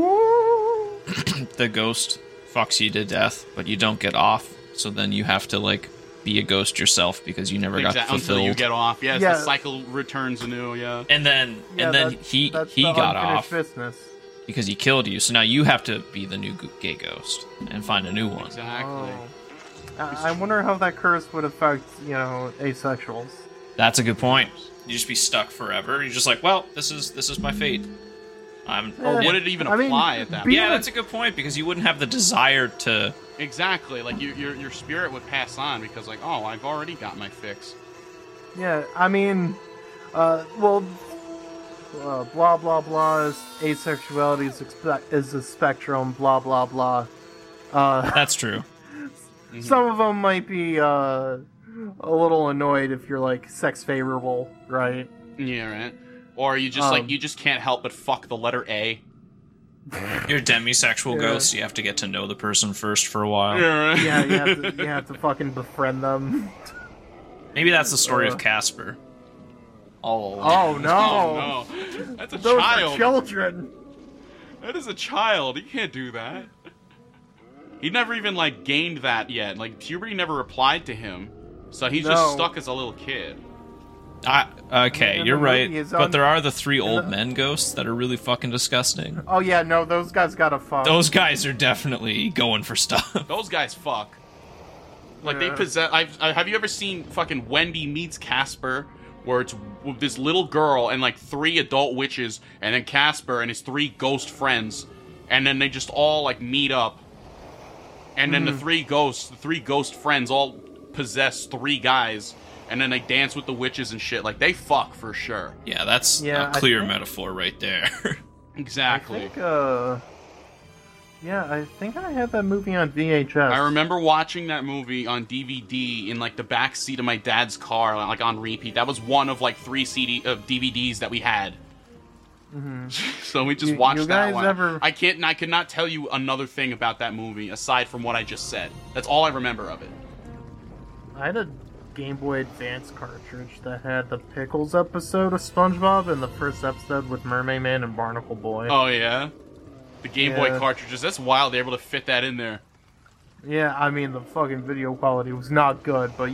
The ghost fucks you to death, but you don't get off. So then you have to like be a ghost yourself because you never got fulfilled. Until you get off. Yes, the cycle returns anew. Yeah. And then he got off business. because he killed you. So now you have to be the new gay ghost and find a new one. Exactly. I wonder how that curse would affect, asexuals. That's a good point. You just be stuck forever. You're just like, well, this is my fate. Would it even apply at that point? Yeah, that's a good point, because you wouldn't have the desire to... Exactly, like your spirit would pass on, because like, oh, I've already got my fix. Yeah, I mean, blah blah blah is asexuality is a spectrum, blah blah blah. That's true. Some of them might be a little annoyed if you're like sex favorable, right? Yeah, right. Or you just you just can't help but fuck the letter A. You're a demisexual ghost, so you have to get to know the person first for a while. Yeah, you have to fucking befriend them. Maybe that's the story of Casper. Oh no! Oh no! That's a Those child. Are children. That is a child. He can't do that. He never even like gained that yet. Like puberty never applied to him, so he's just stuck as a little kid. Okay, you're right. But there are the 3 old men ghosts that are really fucking disgusting. Oh yeah, no, those guys gotta fuck. Those guys are definitely going for stuff. Those guys fuck. Like they possess. Have you ever seen fucking Wendy Meets Casper, where it's this little girl and like 3 adult witches, and then Casper and his 3 ghost friends, and then they just all like meet up, and then the 3 ghost friends all possess 3 guys. And then they dance with the witches and shit. Like, they fuck for sure. Yeah, that's a clear metaphor right there. Exactly. I think I had that movie on VHS. I remember watching that movie on DVD in, like, the back seat of my dad's car, like, on repeat. That was one of, like, 3 DVDs that we had. Mm-hmm. So we just watched that one. I could not tell you another thing about that movie, aside from what I just said. That's all I remember of it. I had a Game Boy Advance cartridge that had the Pickles episode of SpongeBob and the first episode with Mermaid Man and Barnacle Boy. Oh yeah, the Game Boy cartridges. That's wild. They're able to fit that in there. Yeah, I mean the fucking video quality was not good, but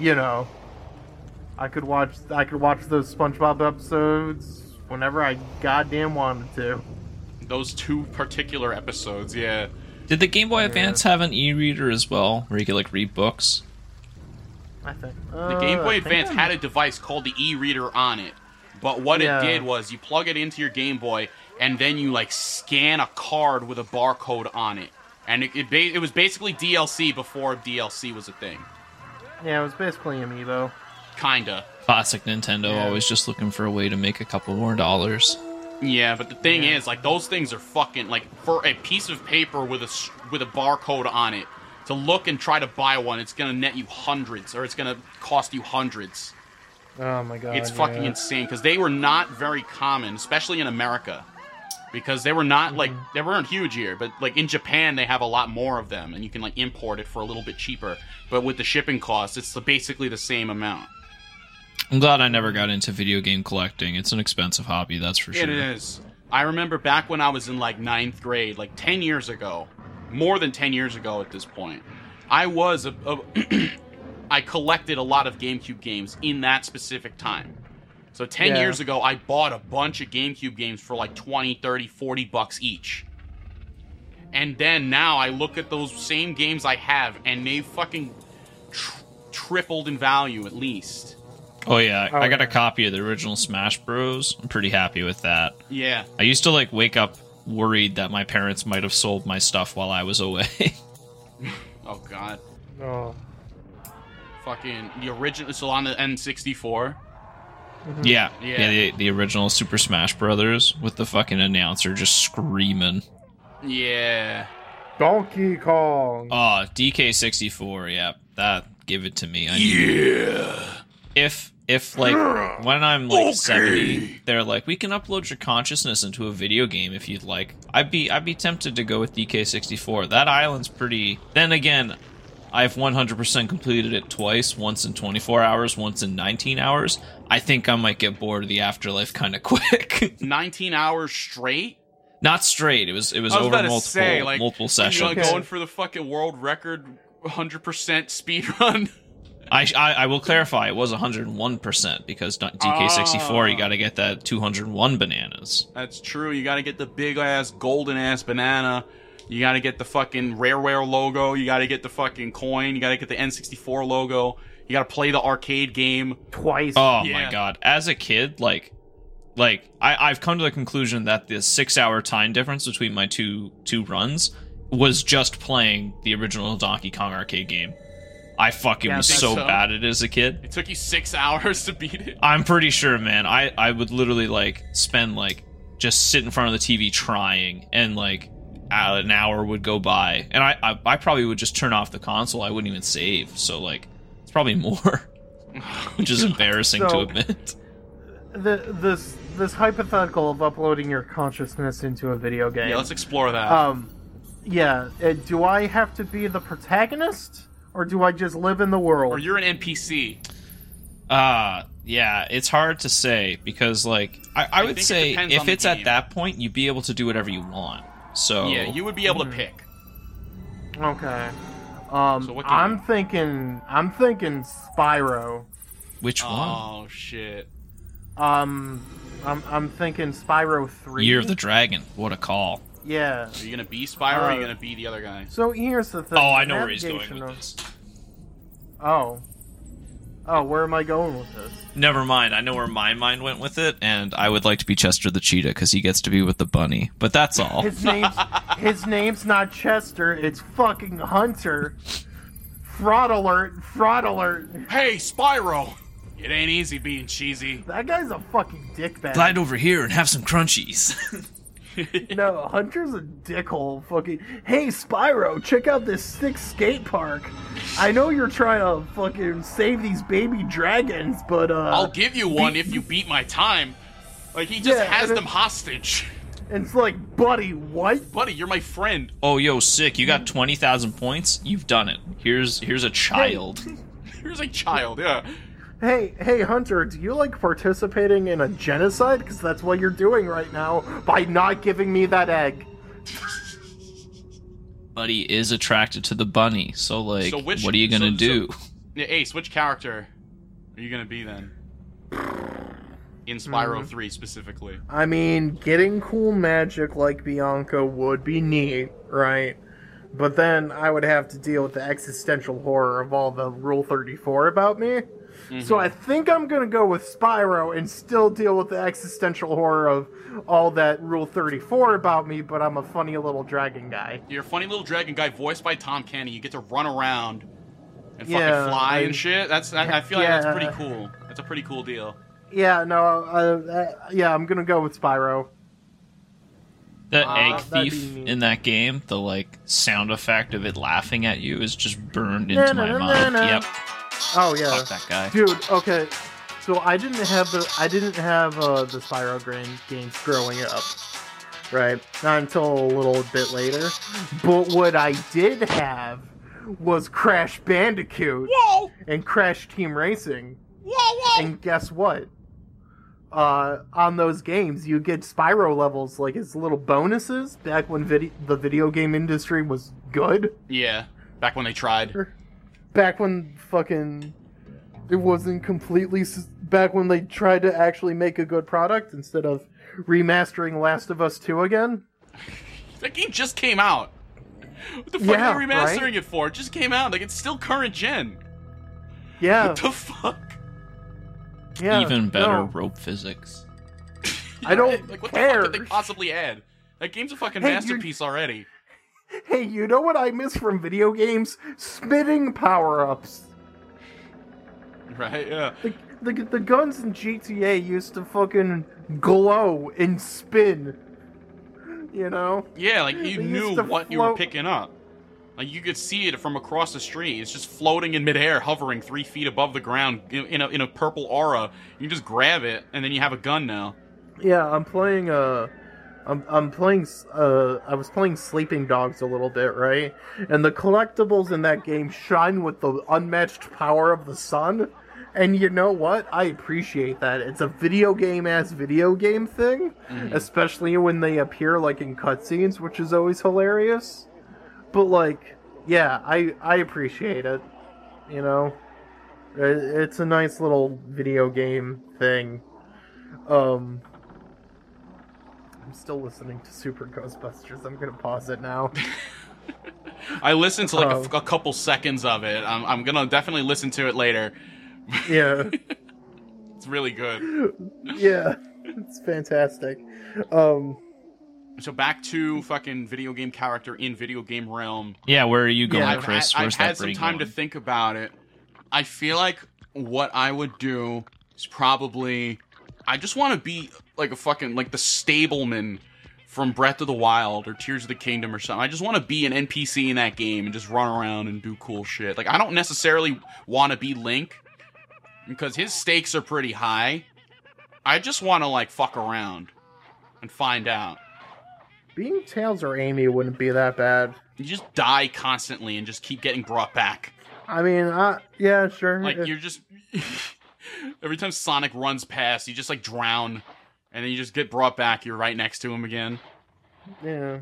I could watch those SpongeBob episodes whenever I goddamn wanted to. Those 2 particular episodes, yeah. Did the Game Boy Advance have an e-reader as well, where you could like read books? I think. The Game Boy Advance had a device called the e-reader on it, but what it did was you plug it into your Game Boy, and then you like scan a card with a barcode on it, and it was basically DLC before DLC was a thing. Yeah, it was basically Amiibo. Kinda. Classic Nintendo, always just looking for a way to make a couple more dollars. Yeah, but the thing is, like, those things are fucking, like, for a piece of paper with a barcode on it, to look and try to buy one, it's gonna net you hundreds, or it's gonna cost you hundreds. Oh my god, it's fucking insane, because they were not very common, especially in America. Because they were not, like, they weren't huge here, but, like, in Japan, they have a lot more of them, and you can, like, import it for a little bit cheaper. But with the shipping costs, it's basically the same amount. I'm glad I never got into video game collecting. It's an expensive hobby, that's for sure. It is. I remember back when I was in, like, 9th grade, like, 10 years ago, more than 10 years ago at this point, I collected a lot of GameCube games in that specific time. So 10 years ago, I bought a bunch of GameCube games for like 20, 30, 40 bucks each. And then now I look at those same games I have, and they've fucking tripled in value at least. Oh yeah, I got a copy of the original Smash Bros. I'm pretty happy with that. Yeah. I used to like wake up worried that my parents might have sold my stuff while I was away. Oh god. Oh. Fucking the original, so on the N64. Yeah, the original Super Smash Brothers with the fucking announcer just screaming. Yeah. Donkey Kong. Oh, DK64, yeah, that, give it to me. I need If like, when I'm like 70, they're like, we can upload your consciousness into a video game if you'd like. I'd be tempted to go with DK64. That island's pretty... Then again, I've 100% completed it twice, once in 24 hours, once in 19 hours. I think I might get bored of the afterlife kind of quick. 19 hours straight? Not straight. It was over multiple sessions. You're like going for the fucking world record 100% speed run. I will clarify, it was 101% because DK64, you got to get that 201 bananas. That's true. You got to get the big ass golden ass banana. You got to get the fucking Rareware logo. You got to get the fucking coin. You got to get the N64 logo. You got to play the arcade game twice. Oh my god! As a kid, I've come to the conclusion that the 6-hour time difference between my two runs was just playing the original Donkey Kong arcade game. I fucking was so bad at it as a kid. It took you 6 hours to beat it? I'm pretty sure, man. I would literally, spend, just sit in front of the TV trying, and, an hour would go by. And I probably would just turn off the console. I wouldn't even save. So, it's probably more. Which is embarrassing to admit. This hypothetical of uploading your consciousness into a video game. Yeah, let's explore that. Do I have to be the protagonist? Or do I just live in the world? Or you're an NPC. Yeah, it's hard to say because, I would say if it's at that point, you'd be able to do whatever you want. So yeah, you would be able to pick. Okay. I'm thinking Spyro. Which one? Oh shit. I'm thinking Spyro 3. Year of the Dragon. What a call. Yeah. Are you gonna be Spyro or are you gonna be the other guy? So here's the thing. Oh, I know where he's going with this. Oh, where am I going with this? Never mind. I know where my mind went with it, and I would like to be Chester the Cheetah because he gets to be with the bunny. But that's all. His name's not Chester. It's fucking Hunter. Fraud alert! Fraud alert! Hey, Spyro! It ain't easy being cheesy. That guy's a fucking dickbag. Glide over here and have some crunchies. No, Hunter's a dickhole. Fucking. Hey, Spyro, check out this sick skate park. I know you're trying to fucking save these baby dragons, but I'll give you one if you beat my time. He just has them hostage. And it's like, buddy, what? Buddy, you're my friend. Oh, yo, sick. You got 20,000 points? You've done it. Here's a child. Here's a child, yeah. Hey, Hunter, do you like participating in a genocide? Because that's what you're doing right now by not giving me that egg. Buddy is attracted to the bunny, so what are you gonna do? Yeah, Ace, which character are you gonna be then? In Spyro 3 specifically. I mean, getting cool magic like Bianca would be neat, right? But then I would have to deal with the existential horror of all the Rule 34 about me. Mm-hmm. So I think I'm going to go with Spyro and still deal with the existential horror of all that Rule 34 about me, but I'm a funny little dragon guy. You're a funny little dragon guy voiced by Tom Kenny. You get to run around and fucking fly and shit. I feel like that's pretty cool. That's a pretty cool deal. Yeah, no, I'm going to go with Spyro. The egg thief in that game, the sound effect of it laughing at you is just burned into my mind. Yep. Oh yeah, fuck that guy, dude. Okay, so I didn't have the Spyro games growing up, right? Not until a little bit later. But what I did have was Crash Bandicoot. Whoa! And Crash Team Racing. Whoa! And guess what? On those games, you get Spyro levels as little bonuses back when the video game industry was good. Yeah, back when they tried. Back when fucking it wasn't completely back when they tried to actually make a good product instead of remastering Last of Us 2 again. That game just came out. What the fuck are they remastering right? it for? It just came out. Like, it's still current gen. Yeah. What the fuck? Yeah, Even better no. rope physics. I don't like, what care. the fuck could they possibly add? That game's a fucking Hey, masterpiece already. Hey, you know what I miss from video games? Spinning power-ups. Right, yeah. The guns in GTA used to fucking glow and spin. You know? Yeah, like, you They knew used to what you were float- picking up. Like, you could see it from across the street. It's just floating in midair, hovering 3 feet above the ground in a purple aura. You just grab it, and then you have a gun now. Yeah, I'm playing, I was playing Sleeping Dogs a little bit, right? And the collectibles in that game shine with the unmatched power of the sun. And you know what? I appreciate that. It's a video game-ass video game thing. Especially when they appear, like, in cutscenes, which is always hilarious. But, like, yeah, I appreciate it. You know? It's a nice little video game thing. I'm still listening to Super Ghostbusters. I'm gonna pause it now. I listened to, like, a couple seconds of it. I'm gonna definitely listen to it later. Yeah. It's really good. Yeah. It's fantastic. So back to fucking video game character in video game realm. Yeah, where are you going, I've Chris? I've Where's had that some brain time going? to think about it. I feel like what I would do is probably... I just want to be like a fucking... like the stableman from Breath of the Wild or Tears of the Kingdom or something. I just want to be an NPC in that game and just run around and do cool shit. Like, I don't necessarily want to be Link because his stakes are pretty high. I just want to, like, fuck around and find out. Being Tails or Amy wouldn't be that bad. You just die constantly and just keep getting brought back. I mean, yeah, sure. Like, you're just... every time Sonic runs past, you just, like, drown. And then you just get brought back. You're right next to him again. Yeah.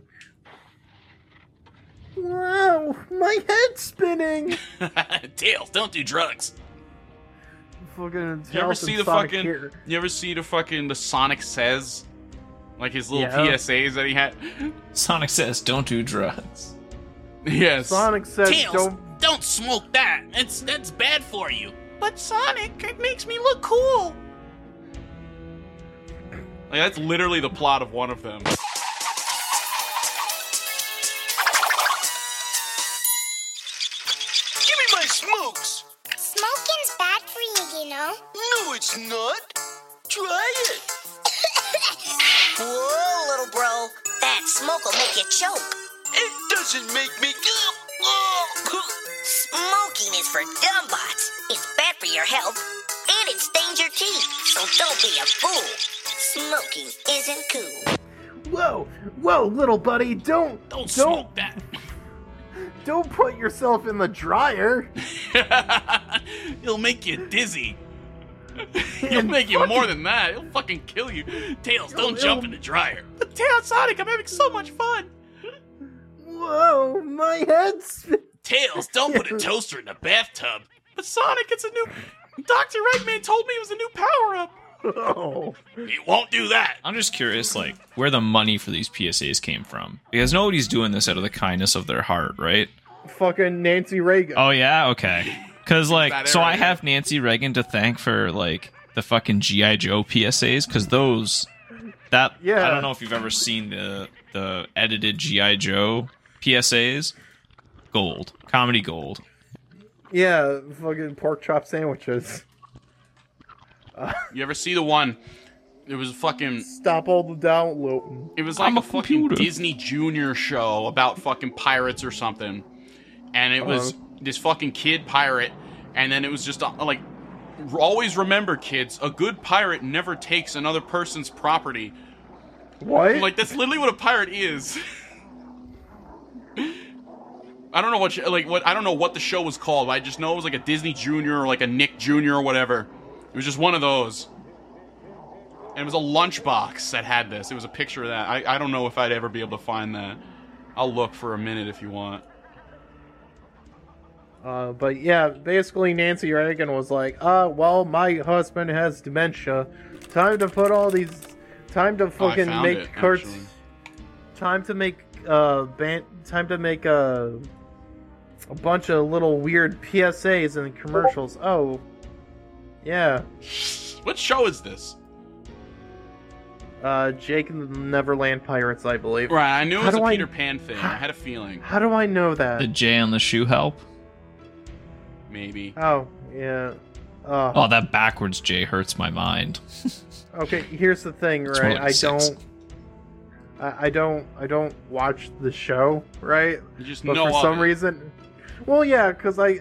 Wow, my head's spinning! Tails, don't do drugs. Fucking You ever Tails see and the Sonic fucking... here. You ever see the fucking... the Sonic Says? Like, his little Yeah. PSAs that he had? Sonic says, don't do drugs. Yes. Sonic says, Tails, don't smoke that. That's bad for you. But Sonic, it makes me look cool. Like, that's literally the plot of one of them. Give me my smokes! Smoking's bad for you, you know? No, it's not. Try it. Whoa, little bro. That smoke will make you choke. It doesn't make me... Smoking is for dumbbots. It's bad for your health, and it stains your teeth. So don't be a fool. Smoking isn't cool. Whoa, little buddy, don't smoke that. Don't put yourself in the dryer. It'll make you dizzy. He'll make you more than that. He'll fucking kill you. Tails, don't jump in the dryer. But Tails, Sonic, I'm having so much fun. Whoa, my head's... Tails, don't put a toaster in the bathtub. But Sonic, it's a new... Dr. Eggman told me it was a new power-up. Oh. He won't do that. I'm just curious, like, where the money for these PSAs came from. Because nobody's doing this out of the kindness of their heart, right? Fucking Nancy Reagan. Oh, yeah? Okay. Because, like, so I area. have Nancy Reagan to thank for, like, the fucking G.I. Joe PSAs, because those... That... Yeah. I don't know if you've ever seen the edited G.I. Joe PSAs. Gold. Comedy gold. Yeah, fucking pork chop sandwiches. You ever see the one? It was fucking... Stop all the downloading. It was like a fucking Disney Junior show about fucking pirates or something. And it was this fucking kid pirate. And then it was just like... Always remember, kids, a good pirate never takes another person's property. What? Like, that's literally what a pirate is. I don't know I don't know what the show was called, but I just know it was like a Disney Junior or like a Nick Jr. or whatever. It was just one of those. And it was a lunchbox that had this. It was a picture of that. I don't know if I'd ever be able to find that. I'll look for a minute if you want. But yeah, basically Nancy Reagan was like, well, my husband has dementia. Time to put all these... Time to fucking make carts... Time to make a bunch of little weird PSAs and commercials. Oh, yeah. What show is this? Jake and the Neverland Pirates, I believe. Right, I knew it was a Peter Pan thing. I had a feeling. How do I know that? Did Jay on the Shoe help? Maybe. Oh, yeah. Oh, that backwards Jay hurts my mind. Okay, here's the thing, right? I don't watch the show, right? You just but know for some of it. reason. Well, yeah, because I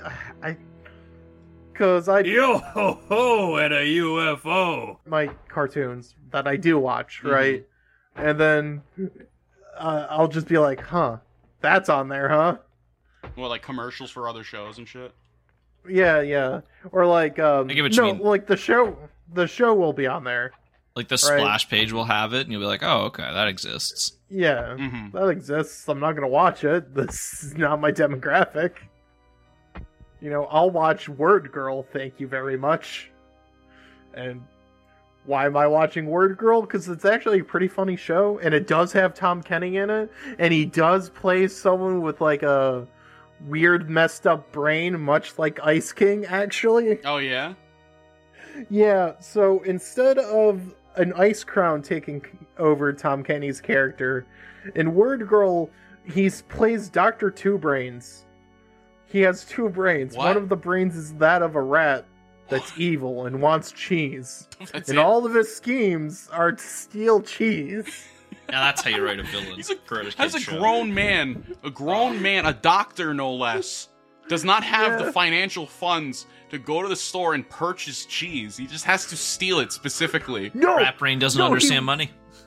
yo ho ho and a UFO. My cartoons that I do watch, right? And then I'll just be like, huh, that's on there, huh? Well, like commercials for other shows and shit. Yeah. Or like I get what you mean. like the show will be on there. Like the splash page will have it, and you'll be like, "Oh, okay, that exists." Yeah, that exists. I'm not gonna watch it. This is not my demographic. You know, I'll watch Word Girl. Thank you very much. And why am I watching Word Girl? Because it's actually a pretty funny show, and it does have Tom Kenny in it, and he does play someone with like a weird, messed up brain, much like Ice King, actually. Oh yeah. Yeah. So instead of an Ice Crown taking over Tom Kenny's character, in Word Girl, he plays Dr. Two Brains. He has two brains. What? One of the brains is that of a rat that's evil and wants cheese. That's and it? all of his schemes are to steal cheese. Now that's how you write a villain. That's a grown man, a doctor no less, does not have the financial funds to go to the store and purchase cheese. He just has to steal it specifically. No! Rat Brain doesn't understand money.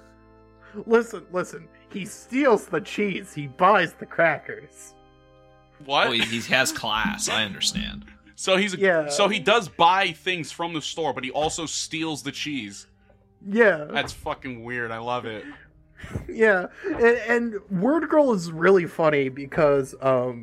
Listen. He steals the cheese. He buys the crackers. What? Oh, he has class. I understand. So so he does buy things from the store, but he also steals the cheese. Yeah. That's fucking weird. I love it. Yeah. And Word Girl is really funny because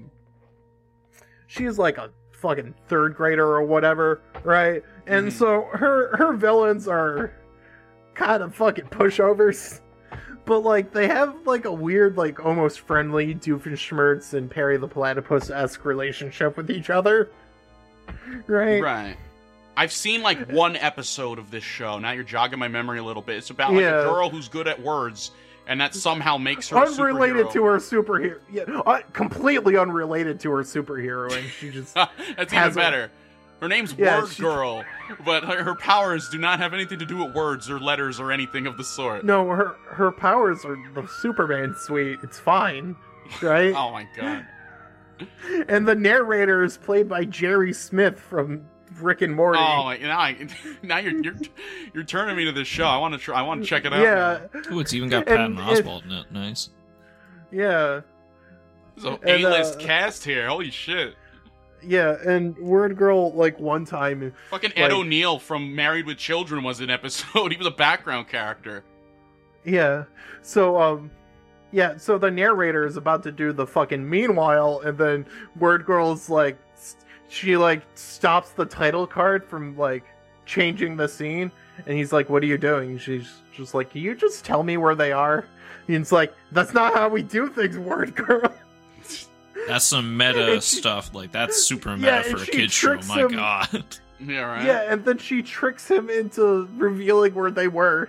she's like a fucking third grader or whatever, right? And so her villains are kind of fucking pushovers. But, like, they have, like, a weird, like, almost friendly Doofenshmirtz and Perry the Platypus-esque relationship with each other. Right? Right. I've seen, like, one episode of this show. Now you're jogging my memory a little bit. It's about, like, a girl who's good at words, and that somehow makes her unrelated a to her superhero. Yeah, completely unrelated to her superhero, and she just That's even better. Her name's Word Girl, but her powers do not have anything to do with words or letters or anything of the sort. No, her powers are the Superman suite. It's fine, right? Oh my god. And the narrator is played by Jerry Smith from Rick and Morty. Oh, now you're turning me to this show. I want to check it out. Yeah. Ooh, it's even got Patton Oswalt in it. Nice. Yeah. There's an A-list cast here. Holy shit. Yeah, and Word Girl, like, one time... Fucking Ed O'Neill from Married with Children was an episode. He was a background character. Yeah. So, so the narrator is about to do the fucking meanwhile, and then Word Girl's, like, she, like, stops the title card from, like, changing the scene, and he's like, what are you doing? She's just like, can you just tell me where they are? And he's like, that's not how we do things, Word Girl. That's some meta stuff. Like, that's super meta for a kid's show. My god. Yeah, right. Yeah, and then she tricks him into revealing where they were.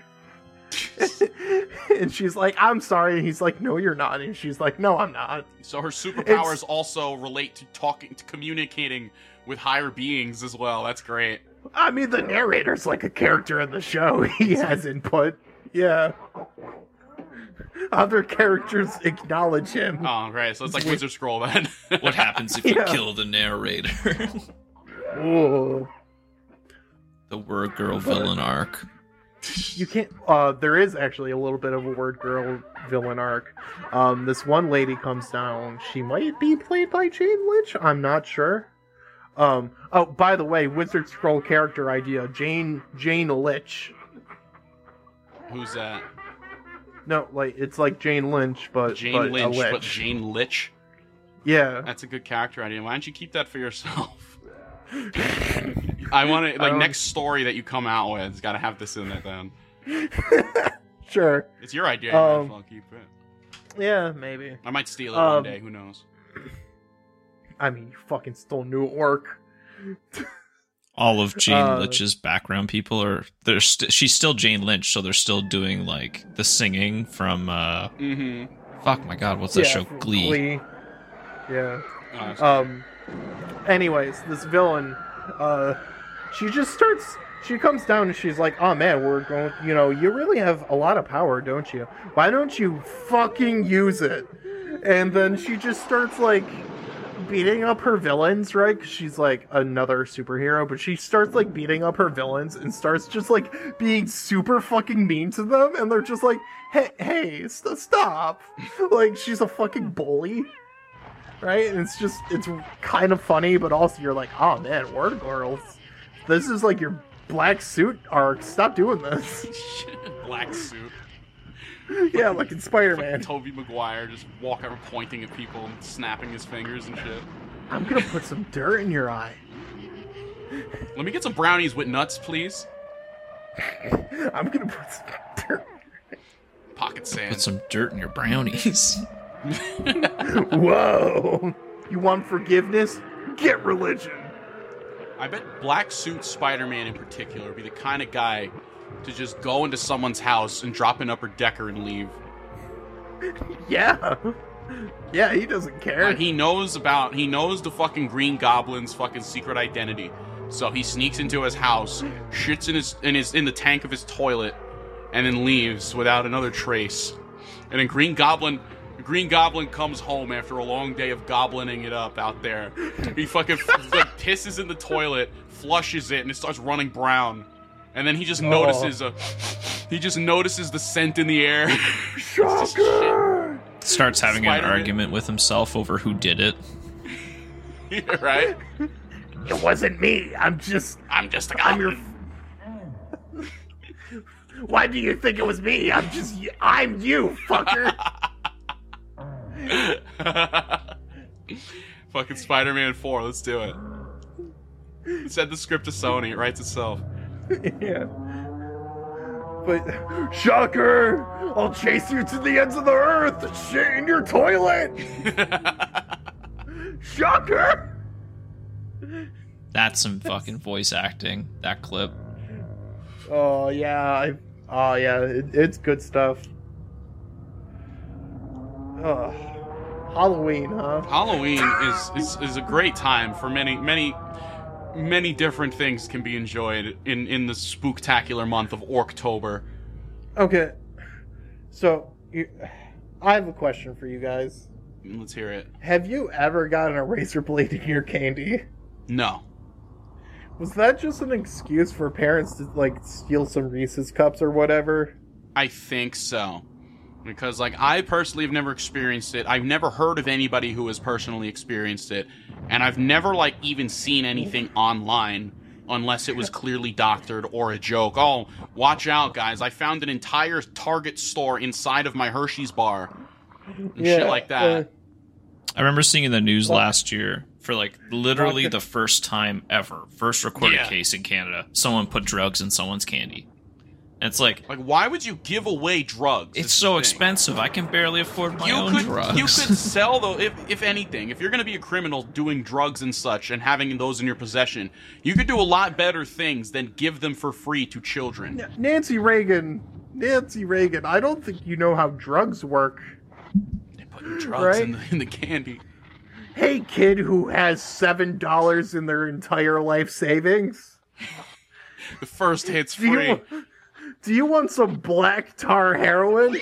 And she's like, I'm sorry. And he's like, no, you're not. And she's like, no, I'm not. So her superpowers also relate to communicating with higher beings as well. That's great. I mean, the narrator's like a character in the show. He has input. Yeah. Other characters acknowledge him. Oh, right. So it's like Wizard Scroll then. What happens if you kill the narrator? Whoa. The Word Girl villain arc. You can't... there is actually a little bit of a Word Girl villain arc. This one lady comes down. She might be played by Jane Lynch? I'm not sure. Oh, by the way, Wizard Scroll character idea. Jane Lynch. Who's that? No, like, it's like Jane Lynch, but Jane Lynch. But Jane Lynch? Yeah. That's a good character idea. Why don't you keep that for yourself? I want to, like, next story that you come out with, it's got to have this in it then. Sure. It's your idea. I'll keep it. Yeah, maybe. I might steal it one day. Who knows? I mean, you fucking stole New Orc. All of Jane Lynch's background people are she's still Jane Lynch, so they're still doing like the singing from fuck my god, what's that show? Glee. Yeah. Oh, anyways, this villain, she comes down and she's like, oh man, we're going, you really have a lot of power, don't you? Why don't you fucking use it? And then she just starts like beating up her villains, right? 'Cause she's like another superhero, but she starts like beating up her villains and starts just like being super fucking mean to them, and they're just like, hey, stop. Like, she's a fucking bully, right? And it's kind of funny, but also you're like, oh man, Word Girls, this is like your black suit arc. Stop doing this. Black suit. Yeah, like in Spider-Man. Tobey Maguire just walking around pointing at people and snapping his fingers and shit. I'm gonna put some dirt in your eye. Let me get some brownies with nuts, please. I'm gonna put some dirt. Pocket sand. Put some dirt in your brownies. Whoa! You want forgiveness? Get religion. I bet Black Suit Spider-Man in particular would be the kind of guy to just go into someone's house and drop an upper decker and leave. Yeah. Yeah, he doesn't care. He knows the fucking Green Goblin's fucking secret identity. So he sneaks into his house, shits in the tank of his toilet, and then leaves without another trace. And then Green Goblin comes home after a long day of goblining it up out there. He fucking like pisses in the toilet, flushes it, and it starts running brown. And then he just notices the scent in the air. Shocker! Starts having an argument with himself over who did it. Yeah, right? It wasn't me. I'm just a goblin. Why do you think it was me? I'm you, fucker. Fucking Spider-Man 4, let's do it. Send the script to Sony, it writes itself. Yeah. But, shocker! I'll chase you to the ends of the earth! Shit in your toilet! Shocker! That's some fucking voice acting, that clip. Oh, yeah. It's good stuff. Halloween, huh? Halloween is a great time for many different things can be enjoyed in the spooktacular month of Orktober. Okay, so I have a question for you guys. Let's hear it. Have you ever gotten a razor blade in your candy? No. Was that just an excuse for parents to like steal some Reese's cups or whatever? I think so. Because, like, I personally have never experienced it. I've never heard of anybody who has personally experienced it. And I've never, like, even seen anything online unless it was clearly doctored or a joke. Oh, watch out, guys. I found an entire Target store inside of my Hershey's bar. And shit like that. I remember seeing in the news last year, for, like, literally the first time ever, first recorded case in Canada, someone put drugs in someone's candy. It's like, why would you give away drugs? It's so expensive. I can barely afford my own drugs. You could sell, though, if anything. If you're going to be a criminal doing drugs and such and having those in your possession, you could do a lot better things than give them for free to children. Nancy Reagan, I don't think you know how drugs work. They're putting drugs in the candy. Hey, kid who has $7 in their entire life savings. The first hit's free. Do you want some black tar heroin?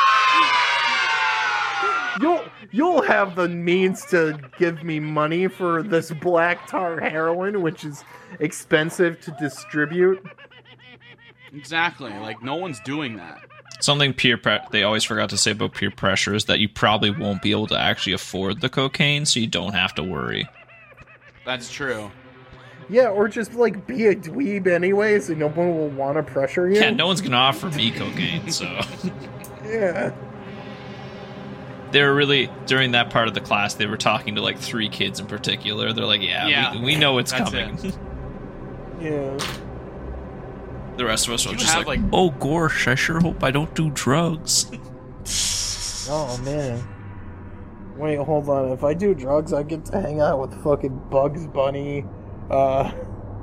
You'll have the means to give me money for this black tar heroin, which is expensive to distribute. Exactly. Like, no one's doing that. Something they always forgot to say about peer pressure is that you probably won't be able to actually afford the cocaine, so you don't have to worry. That's true. Yeah, or just, like, be a dweeb anyway, so no one will want to pressure you. Yeah, no one's gonna offer me cocaine, so... Yeah. they were really, during that part of the class, they were talking to like 3 kids in particular. They're like, we know it's coming. Yeah. The rest of us were just like, oh gosh, I sure hope I don't do drugs. Oh man. Wait, hold on. If I do drugs, I get to hang out with fucking Bugs Bunny, the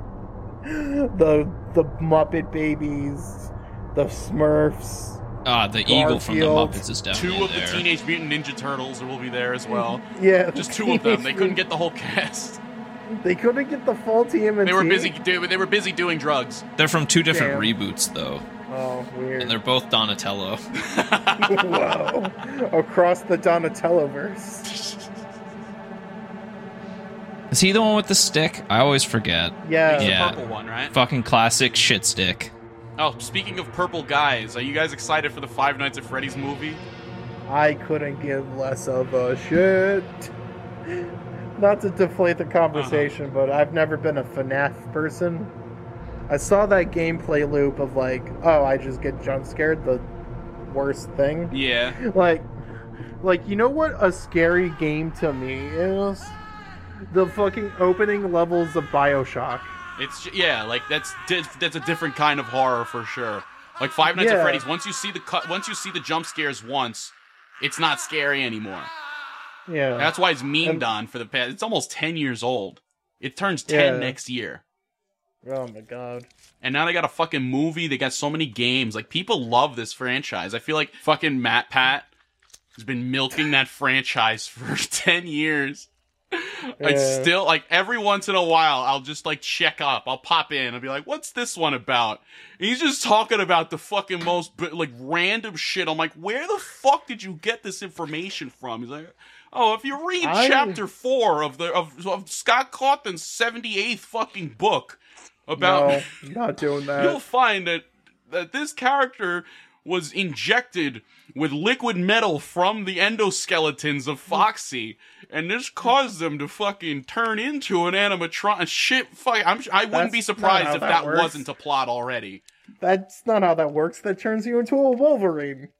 Muppet Babies, the Smurfs. The eagle from the Muppets is down there. 2 of the Teenage Mutant Ninja Turtles will be there as well. Yeah. Just 2 of them. They couldn't get the whole cast. They couldn't get the full TMNT. They were busy doing drugs. They're from 2 different reboots, though. Oh, weird. And they're both Donatello. Whoa. Across the Donatello-verse. Is he the one with the stick? I always forget. Yeah. He's the purple one, right? Fucking classic shit stick. Oh, speaking of purple guys, are you guys excited for the Five Nights at Freddy's movie? I couldn't give less of a shit. Not to deflate the conversation, but I've never been a FNAF person. I saw that gameplay loop of like, oh, I just get jump scared, the worst thing. Yeah. Like, you know what a scary game to me is? The fucking opening levels of BioShock. It's like that's a different kind of horror for sure. Like Five Nights at Freddy's, once you see the jump scares once, it's not scary anymore. Yeah. That's why it's memed on for the past. It's almost 10 years old. It turns 10 next year. Oh my god. And now they got a fucking movie. They got so many games. Like, people love this franchise. I feel like fucking Matt Pat has been milking that franchise for 10 years. I still, like, every once in a while, I'll just, like, check up. I'll pop in and be like, what's this one about? And he's just talking about the fucking most, like, random shit. I'm like, where the fuck did you get this information from? He's like, oh, if you read chapter 4 of Scott Cawthon's 78th fucking book about... No, not doing that. You'll find that this character was injected with liquid metal from the endoskeletons of Foxy, and this caused them to fucking turn into an animatron. Shit, I wouldn't be surprised if that wasn't a plot already. That's not how that works. That turns you into a Wolverine.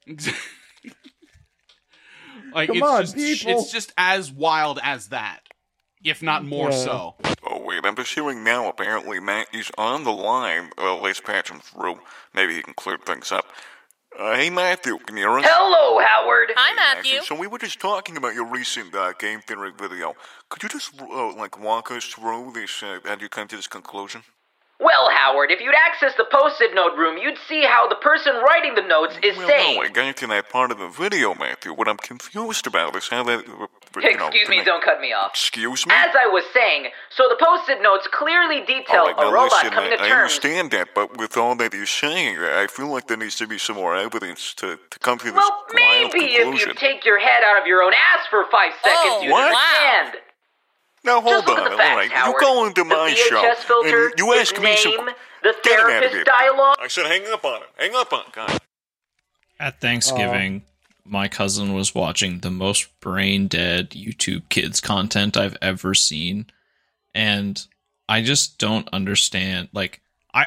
Like, it's just as wild as that, if not more so. Oh, wait, I'm just hearing now, apparently Matthew's on the line. Well, let's patch him through. Maybe he can clear things up. Hey, Matthew, can you hear us? Hello, Howard. Hi, Matthew. So we were just talking about your recent game theory video. Could you just, walk us through this, how you come to this conclusion? Well, Howard, if you'd access the Post-it note room, you'd see how the person writing the notes is saying... No, I got to that part of the video, Matthew. What I'm confused about is how that... Excuse me, don't cut me off. Excuse me? As I was saying, so the Post-it notes clearly detail a robot coming to terms... I understand that, but with all that you're saying, I feel like there needs to be some more evidence to come to this Well, maybe if you take your head out of your own ass for 5 seconds, you'd understand. Wow. Now hold on, facts, you go into my show, filter, and you ask me some... The therapist dialogue... I said hang up on it, God. At Thanksgiving, my cousin was watching the most brain-dead YouTube Kids content I've ever seen, and I just don't understand, like...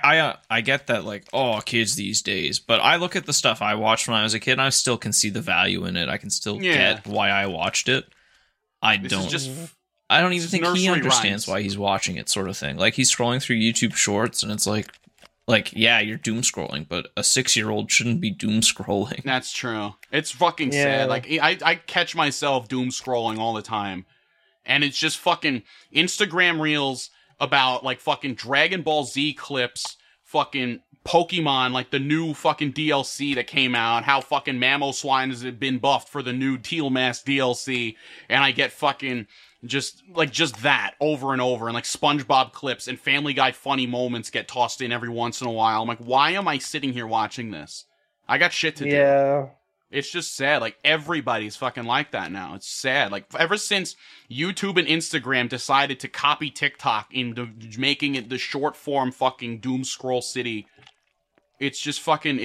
I get that, like, oh, kids these days, but I look at the stuff I watched when I was a kid, and I still can see the value in it. I can still get why I watched it. I don't even think he understands why he's watching it, sort of thing. Like, he's scrolling through YouTube Shorts, and it's like, yeah, you're doom scrolling, but a 6-year-old shouldn't be doom scrolling. That's true. It's fucking sad. Like, I catch myself doom scrolling all the time, and it's just fucking Instagram reels about, like, fucking Dragon Ball Z clips, fucking Pokemon, like the new fucking DLC that came out, how fucking Mamoswine has been buffed for the new Teal Mask DLC, and I get fucking... just that over and over, and like SpongeBob clips and Family Guy funny moments get tossed in every once in a while. I'm like, why am I sitting here watching this? I got shit to do. Yeah. It's just sad. Like, everybody's fucking like that now. It's sad. Like, ever since YouTube and Instagram decided to copy TikTok into making it the short form fucking doom scroll city, it's just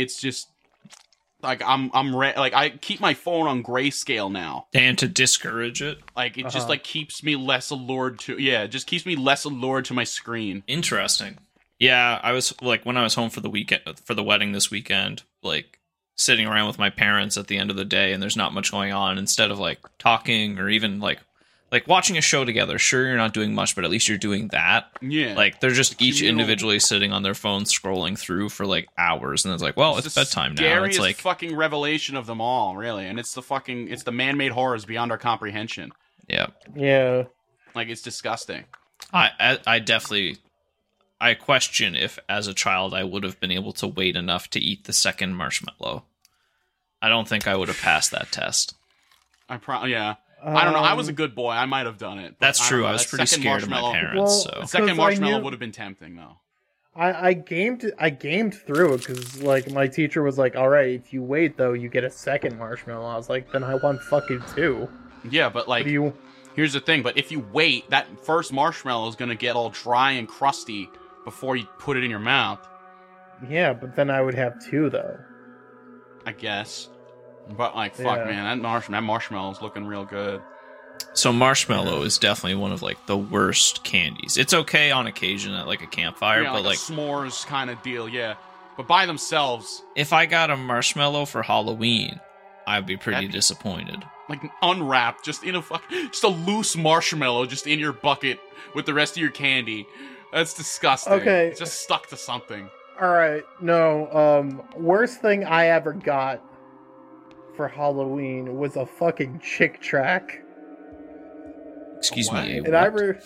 like, I keep my phone on grayscale now. And to discourage it? Like, it just, like, keeps me less allured to... Yeah, it just keeps me less allured to my screen. Interesting. Yeah, I was, like, when I was home for the weekend, for the wedding this weekend, like, sitting around with my parents at the end of the day and there's not much going on, instead of like talking or even like watching a show together. Sure, you're not doing much, but at least you're doing that. Yeah. Like they're just each individually sitting on their phones scrolling through for like hours, and it's like, well, it's bedtime now. It's like fucking revelation of them all, really. And it's the man-made horrors beyond our comprehension. Yeah. Yeah. Like, it's disgusting. I definitely question if as a child I would have been able to wait enough to eat the second marshmallow. I don't think I would have passed that test. Yeah. I don't know. I was a good boy. I might have done it. That's true. I was pretty scared of my parents. So the second marshmallow would have been tempting, though. I gamed through it because like my teacher was like, "All right, if you wait though, you get a second marshmallow." I was like, "Then I want fucking 2." Yeah, but like, here's the thing. But if you wait, that first marshmallow is gonna get all dry and crusty before you put it in your mouth. Yeah, but then I would have 2 though. I guess. But like, fuck, man, that marshmallow's looking real good. So marshmallow is definitely one of like the worst candies. It's okay on occasion at like a campfire, but like a s'mores kind of deal, yeah. But by themselves, if I got a marshmallow for Halloween, I'd be pretty disappointed. Like unwrapped, just a loose marshmallow just in your bucket with the rest of your candy. That's disgusting. Okay, it's just stuck to something. All right, no. Worst thing I ever got for Halloween was a fucking Chick Track. Excuse me. And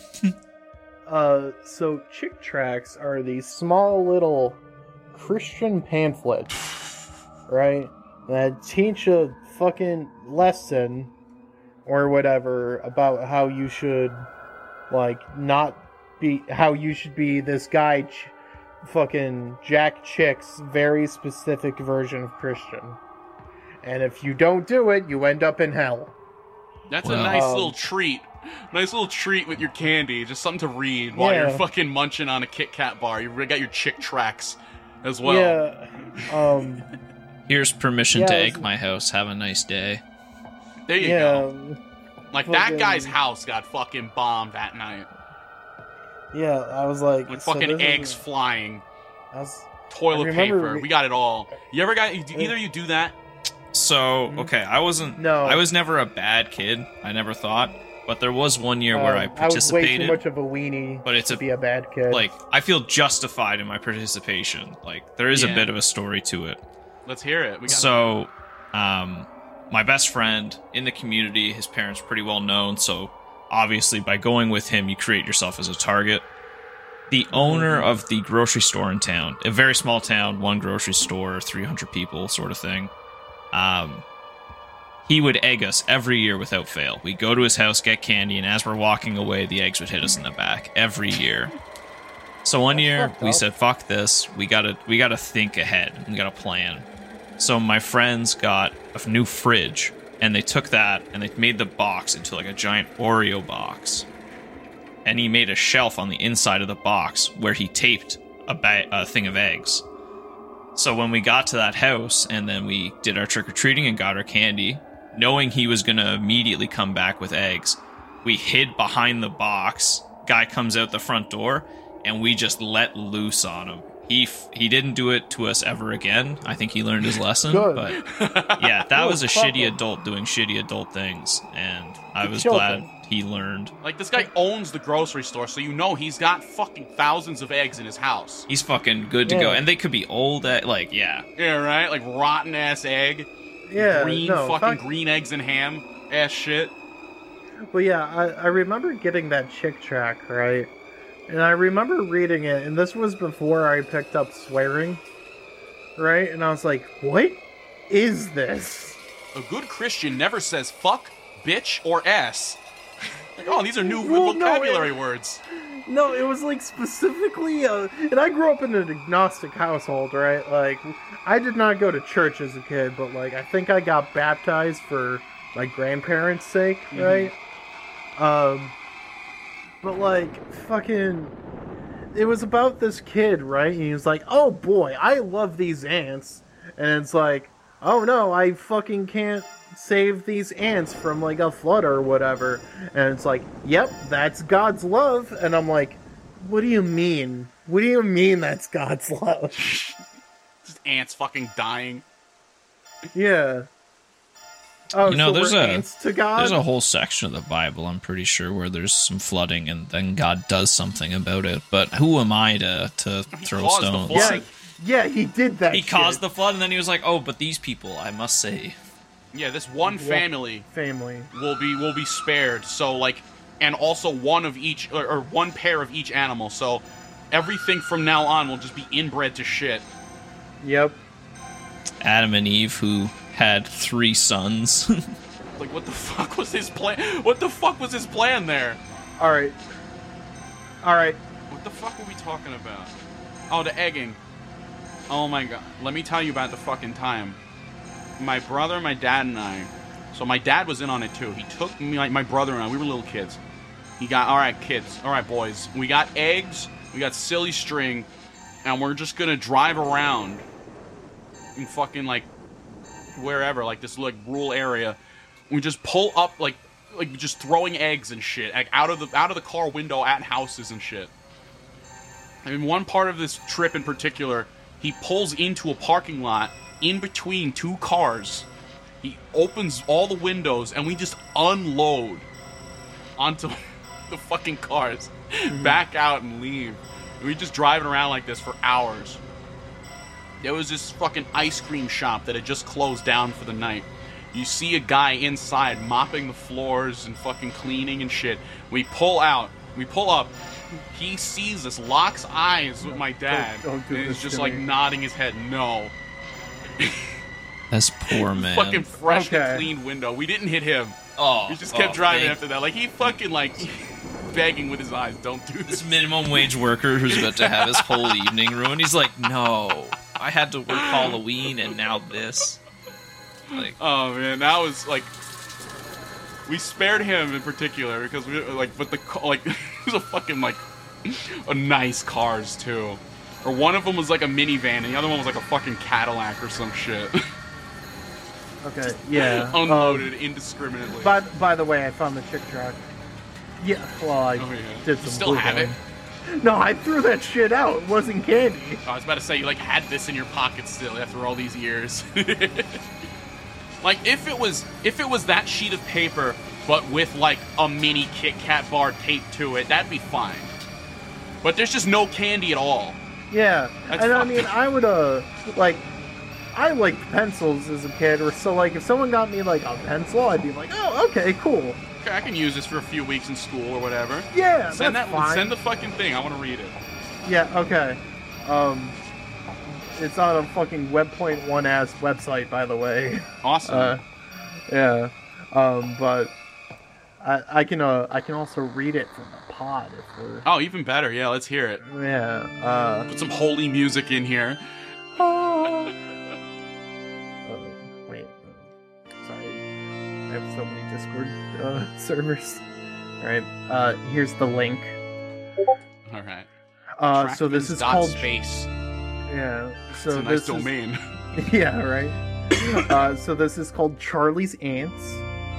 so Chick Tracts are these small little Christian pamphlets, right? That teach a fucking lesson or whatever about how you should, like, how you should be this guy, fucking Jack Chick's very specific version of Christian. And if you don't do it, you end up in hell. That's a nice little treat. Nice little treat with your candy. Just something to read while you're fucking munching on a Kit Kat bar. You got your Chick Tracts as well. Yeah. Here's permission to egg my house. Have a nice day. There you go. Like, that guy's house got fucking bombed that night. Yeah, I was like... With fucking eggs flying. Toilet paper. We got it all. You ever got... Either you do that? So, okay, I was never a bad kid. I never thought. But there was one year where I participated. I was way too much of a weenie to be a bad kid. Like, I feel justified in my participation. Like, there is a bit of a story to it. Let's hear it. My best friend in the community, his parents are pretty well known, so obviously by going with him, you create yourself as a target. The owner of the grocery store in town, a very small town, one grocery store, 300 people sort of thing, he would egg us every year without fail. We'd go to his house, get candy, and as we're walking away, the eggs would hit us in the back every year. So one year, we said, fuck this, we gotta think ahead, we gotta plan. So my friends got a new fridge, and they took that, and they made the box into like a giant Oreo box. And he made a shelf on the inside of the box where he taped a thing of eggs. So when we got to that house, and then we did our trick-or-treating and got our candy, knowing he was going to immediately come back with eggs, we hid behind the box. Guy comes out the front door, and we just let loose on him. He didn't do it to us ever again. I think he learned his lesson. Good. But yeah, that was a shitty adult doing shitty adult things, and I was glad he learned. Like, this guy owns the grocery store, so you know he's got fucking thousands of eggs in his house. He's fucking good to go, and they could be old, like, yeah. Yeah, right? Like, rotten-ass egg. Yeah, green eggs and ham ass shit. But yeah, I remember getting that Chick Tract, right? And I remember reading it, and this was before I picked up swearing, right? And I was like, what is this? A good Christian never says fuck, bitch, or ass. Like, oh, these are new vocabulary words. No, it was like specifically, and I grew up in an agnostic household, right? Like, I did not go to church as a kid, but like, I think I got baptized for my grandparents' sake, right? But like, fucking, it was about this kid, right? And he was like, oh boy, I love these ants. And it's like, oh no, I fucking can't save these ants from like a flood or whatever. And it's like, yep, that's God's love. And I'm like, what do you mean? What do you mean that's God's love? Just ants fucking dying. Yeah. Oh, You know, so there's we're a ants to God? there's a whole section of the Bible, I'm pretty sure, where there's some flooding and then God does something about it. But who am I to throw caused the stones? flood. Yeah, he did that. He caused the flood, and then he was like, "Oh, but these people, I must say." Yeah, this one family will be spared. So like, and also one of each or one pair of each animal. So everything from now on will just be inbred to shit. Yep. Adam and Eve, who had 3 sons. Like, what the fuck was his plan? What the fuck was his plan there? All right. What the fuck were we talking about? Oh, the egging. Oh my god. Let me tell you about the fucking time. My brother, my dad, and I. So my dad was in on it too. He took me, like my brother and I. We were little kids. He got, all right, kids. All right, boys. We got eggs. We got silly string, and we're just gonna drive around in fucking like wherever, like this like rural area. We just pull up like just throwing eggs and shit, like out of the car window at houses and shit. I mean, one part of this trip in particular, he pulls into a parking lot in between 2 cars. He opens all the windows and we just unload onto the fucking cars, back out and leave. And we just driving around like this for hours. There was this fucking ice cream shop that had just closed down for the night. You see a guy inside mopping the floors and fucking cleaning and shit. We pull up. He sees us, locks eyes with my dad, don't do and this is just to like me. nodding his head no. That's poor man. Fucking freshly cleaned window. We didn't hit him. Oh, we just kept driving thank- after that. Like he fucking like begging with his eyes, don't do this. This minimum wage worker who's about to have his whole evening ruined. He's like, no, I had to work Halloween and now this. Like, oh man, that was like, we spared him in particular because we like, but like it was a fucking like a nice cars too, or one of them was like a minivan and the other one was like a fucking Cadillac or some shit. Okay. Yeah. Unloaded indiscriminately. By the way, I found the chick track. Yeah. Well, I did some. You still have it? No, I threw that shit out. It wasn't candy. I was about to say you like had this in your pocket still after all these years. Like if it was that sheet of paper, but with like a mini Kit Kat bar taped to it, that'd be fine. But there's just no candy at all. Yeah, That's and I fucked mean, up. I would like, I liked pencils as a kid, or so like if someone got me like a pencil, I'd be like, oh, okay, cool. Okay, I can use this for a few weeks in school or whatever. Yeah, send that's that. fine. Send the fucking thing. I want to read it. Yeah, okay. It's on a fucking Web.1 ass website, by the way. Awesome. Yeah. But I can also read it from the pod if we're. Oh, even better. Yeah, let's hear it. Yeah. Put some holy music in here. Wait. Sorry. I have so many Discord servers. Alright. Here's the link. All right. So this is Trackmans.space. called. Space. Yeah. So It's a nice this domain. Is, yeah. Right. So this is called Charlie's Ants.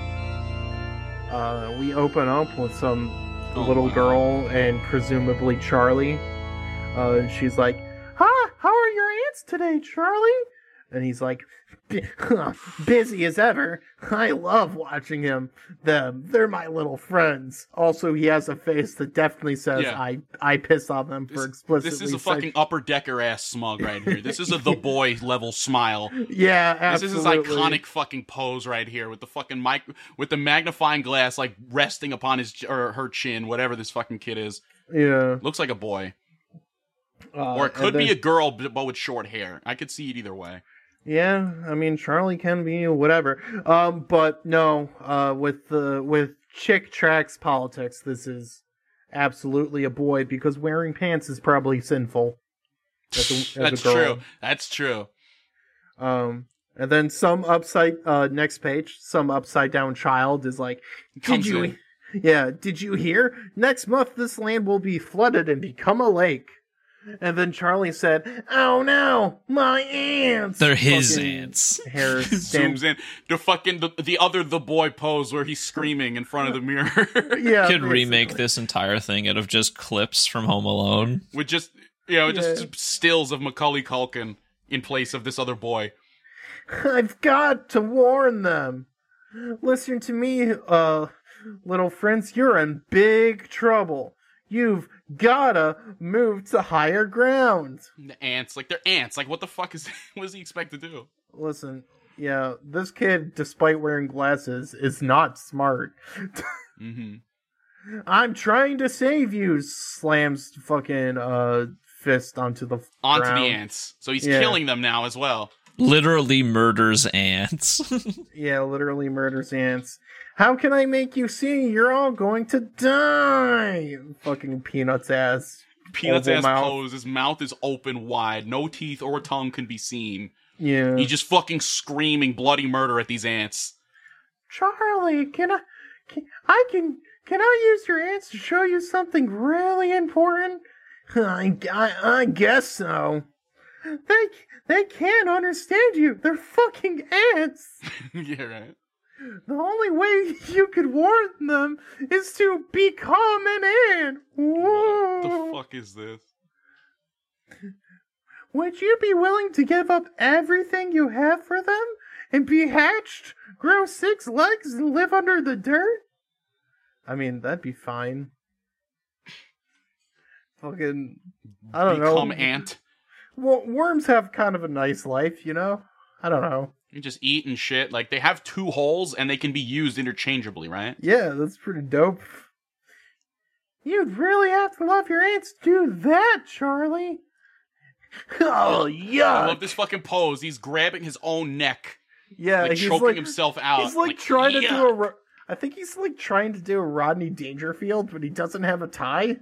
We open up with some little girl and presumably Charlie. And she's like, "Huh? How are your ants today, Charlie?" And he's like, "Busy as ever. I love watching them. They're my little friends." Also, he has a face that definitely says, Yeah. I piss on them for explicitly. This is a fucking upper decker ass smug right here. This is a the boy level smile. Yeah, This is absolutely. his iconic fucking pose right here with the fucking with the magnifying glass like resting upon his or her chin, whatever this fucking kid is. Yeah. Looks like a boy. Or it could be a girl but with short hair. I could see it either way. Yeah, I mean Charlie can be whatever. But no, with Chick Tracks politics, this is absolutely a boy because wearing pants is probably sinful. As a That's girl. true. That's true. And then next page, some upside down child is like, Comes "Did you? in. Yeah, did you hear? Next month this land will be flooded and become a lake." And then Charlie said, "Oh no, my ants!" They're his Fucking ants. Hair Zooms in. The fucking the boy pose where he's screaming in front of the mirror. Yeah, Could remake this entire thing out of just clips from Home Alone. With just just stills of Macaulay Culkin in place of this other boy. I've got to warn them. Listen to me, little friends, you're in big trouble. You've gotta move to higher ground. The ants, like they're ants. Like what the fuck is what does he expect to do? Listen, yeah, this kid, despite wearing glasses, is not smart. Mm-hmm. I'm trying to save you, slams fucking fist onto the Onto ground. the ants. So he's killing them now as well. Literally murders ants. Yeah, literally murders ants. How can I make you see? You're all going to die! Fucking Peanut's ass. Peanut's oval ass mouth. pose. His mouth is open wide. No teeth or tongue can be seen. Yeah. He's just fucking screaming bloody murder at these ants. Charlie, can I use your ants to show you something really important? I guess so. They can't understand you. They're fucking ants. Yeah, right. The only way you could warn them is to become an ant. Whoa. What the fuck is this? Would you be willing to give up everything you have for them and be hatched, grow 6 legs, and live under the dirt? I mean, that'd be fine. Fucking, I don't know. Become ant. Well, worms have kind of a nice life, you know? I don't know. You just eat and shit. Like, they have 2 holes and they can be used interchangeably, right? Yeah, that's pretty dope. You'd really have to love your ants to do that, Charlie. Oh, yuck. I love this fucking pose. He's grabbing his own neck. Yeah, like he's choking himself out. He's like trying to yuck. do I think he's like trying to do a Rodney Dangerfield, but he doesn't have a tie.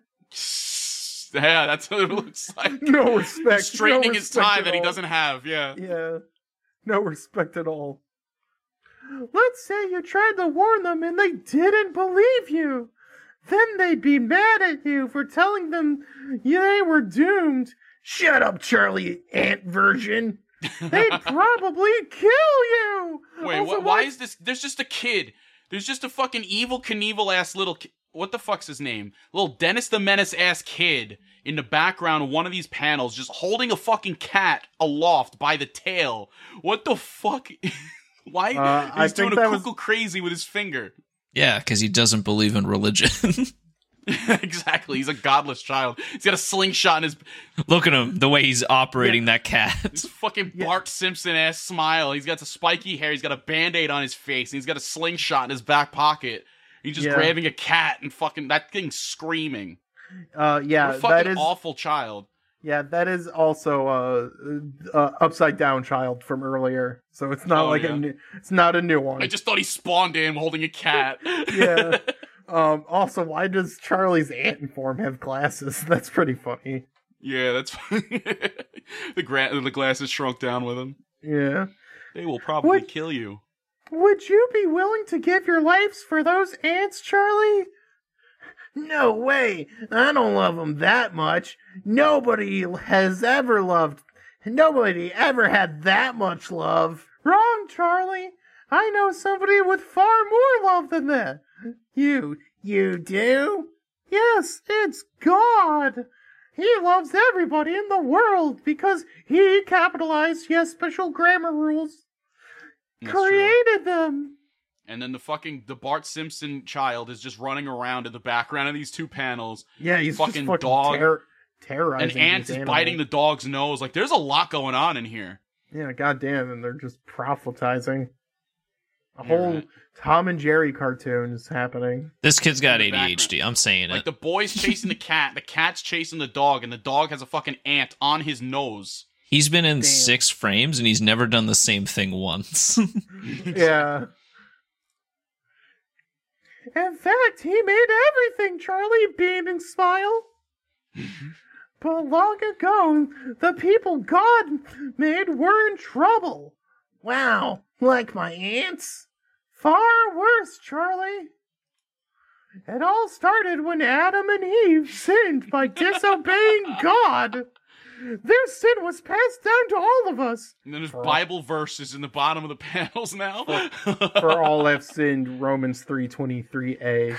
Yeah, that's what it looks like. No respect. He's straightening no his respect tie at that he all. doesn't have, yeah. Yeah. No respect at all. Let's say you tried to warn them and they didn't believe you. Then they'd be mad at you for telling them they were doomed. Shut up, Charlie, ant version. They'd probably kill you. Wait, Also, why is this? There's just a kid. There's just a fucking evil Knievel ass little kid. What the fuck's his name? Little Dennis the Menace ass kid in the background of one of these panels just holding a fucking cat aloft by the tail. What the fuck? Why? He's doing a cuckoo crazy with his finger. Yeah, because he doesn't believe in religion. Exactly. He's a godless child. He's got a slingshot in his... Look at him, the way he's operating that cat. This fucking Bart Simpson ass smile. He's got the spiky hair. He's got a band-aid on his face. And he's got a slingshot in his back pocket. He's just grabbing a cat and fucking... That thing's screaming. Yeah, what a fucking that is awful child. Yeah, that is also upside down child from earlier. So it's not it's not a new one. I just thought he spawned in holding a cat. Yeah. Also, why does Charlie's ant form have glasses? That's pretty funny. Yeah, that's funny. The glasses shrunk down with him. Yeah. They will probably kill you. Would you be willing to give your lives for those ants, Charlie? No way! I don't love them that much. Nobody ever had that much love. Wrong, Charlie. I know somebody with far more love than that. You do? Yes, it's God. He loves everybody in the world because he capitalized, yes, special grammar rules. That's created them. And then the Bart Simpson child is just running around in the background of these 2 panels. Yeah, he's fucking just dog. terrorizing. An ant is biting the dog's nose. Like, there's a lot going on in here. Yeah, goddamn, and they're just proselytizing. A whole Tom and Jerry cartoon is happening. This kid's got ADHD. I'm saying Like, it. the boy's chasing the cat, the cat's chasing the dog, and the dog has a fucking ant on his nose. He's been in 6 frames and he's never done the same thing once. Yeah. In fact, he made everything, Charlie, beam and smile. But long ago, the people God made were in trouble. Wow, like my ants? Far worse, Charlie. It all started when Adam and Eve sinned by disobeying God. Their sin was passed down to all of us. And then there's Bible verses in the bottom of the panels now. For all have sinned, Romans 3:23a.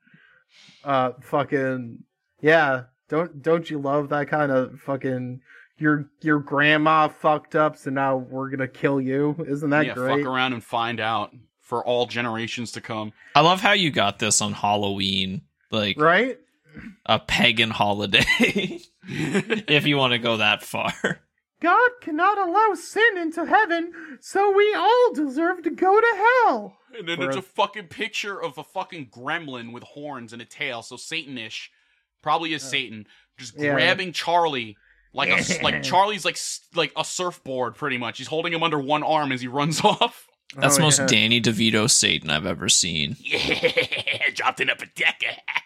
Fucking yeah. Don't you love that kind of fucking your grandma fucked up, so now we're gonna kill you. Isn't that great? Fuck around and find out for all generations to come. I love how you got this on Halloween, like right, a pagan holiday. If you want to go that far. God cannot allow sin into heaven, so we all deserve to go to hell. And then it's a fucking picture of a fucking gremlin with horns and a tail, so Satan-ish, probably is Satan, just grabbing Charlie like Charlie's like a surfboard, pretty much. He's holding him under one arm as he runs off. That's the most Danny DeVito Satan I've ever seen. Yeah, dropped in up a deck.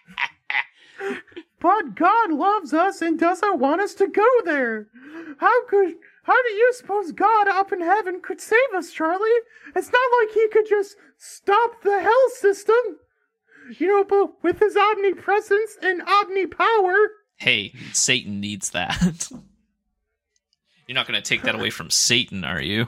But God loves us and doesn't want us to go there. How do you suppose God up in heaven could save us, Charlie? It's not like he could just stop the hell system. But with his omnipresence and omnipower. Hey, Satan needs that. You're not going to take that away from Satan, are you?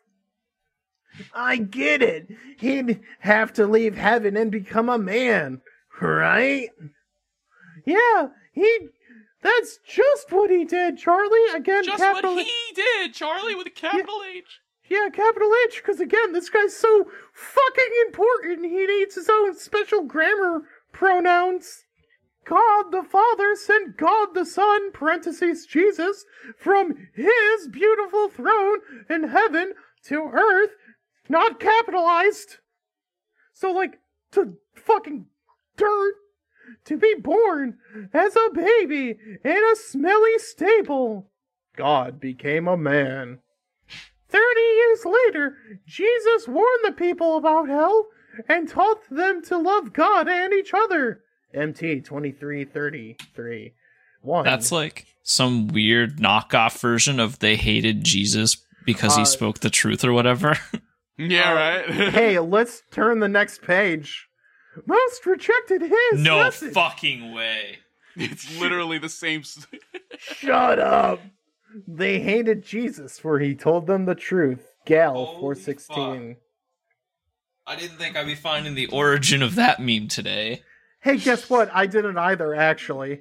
I get it. He'd have to leave heaven and become a man, right? Yeah, that's just what he did, Charlie. Again, just what he did, Charlie, with a capital H. Yeah, capital H, because again, this guy's so fucking important, he needs his own special grammar pronouns. God the Father sent God the Son, parentheses Jesus, from his beautiful throne in heaven to earth, not capitalized. So, to fucking dirt. To be born as a baby in a smelly stable. God became a man. 30 years later, Jesus warned the people about hell and taught them to love God and each other. MT 2333 1. That's like some weird knockoff version of they hated Jesus because he spoke the truth or whatever. Yeah, right. Hey, let's turn the next page. Most rejected his No message. fucking way. It's literally the same. Shut up. They hated Jesus for he told them the truth. Gal 416. I didn't think I'd be finding the origin of that meme today. Hey, guess what? I didn't either, actually.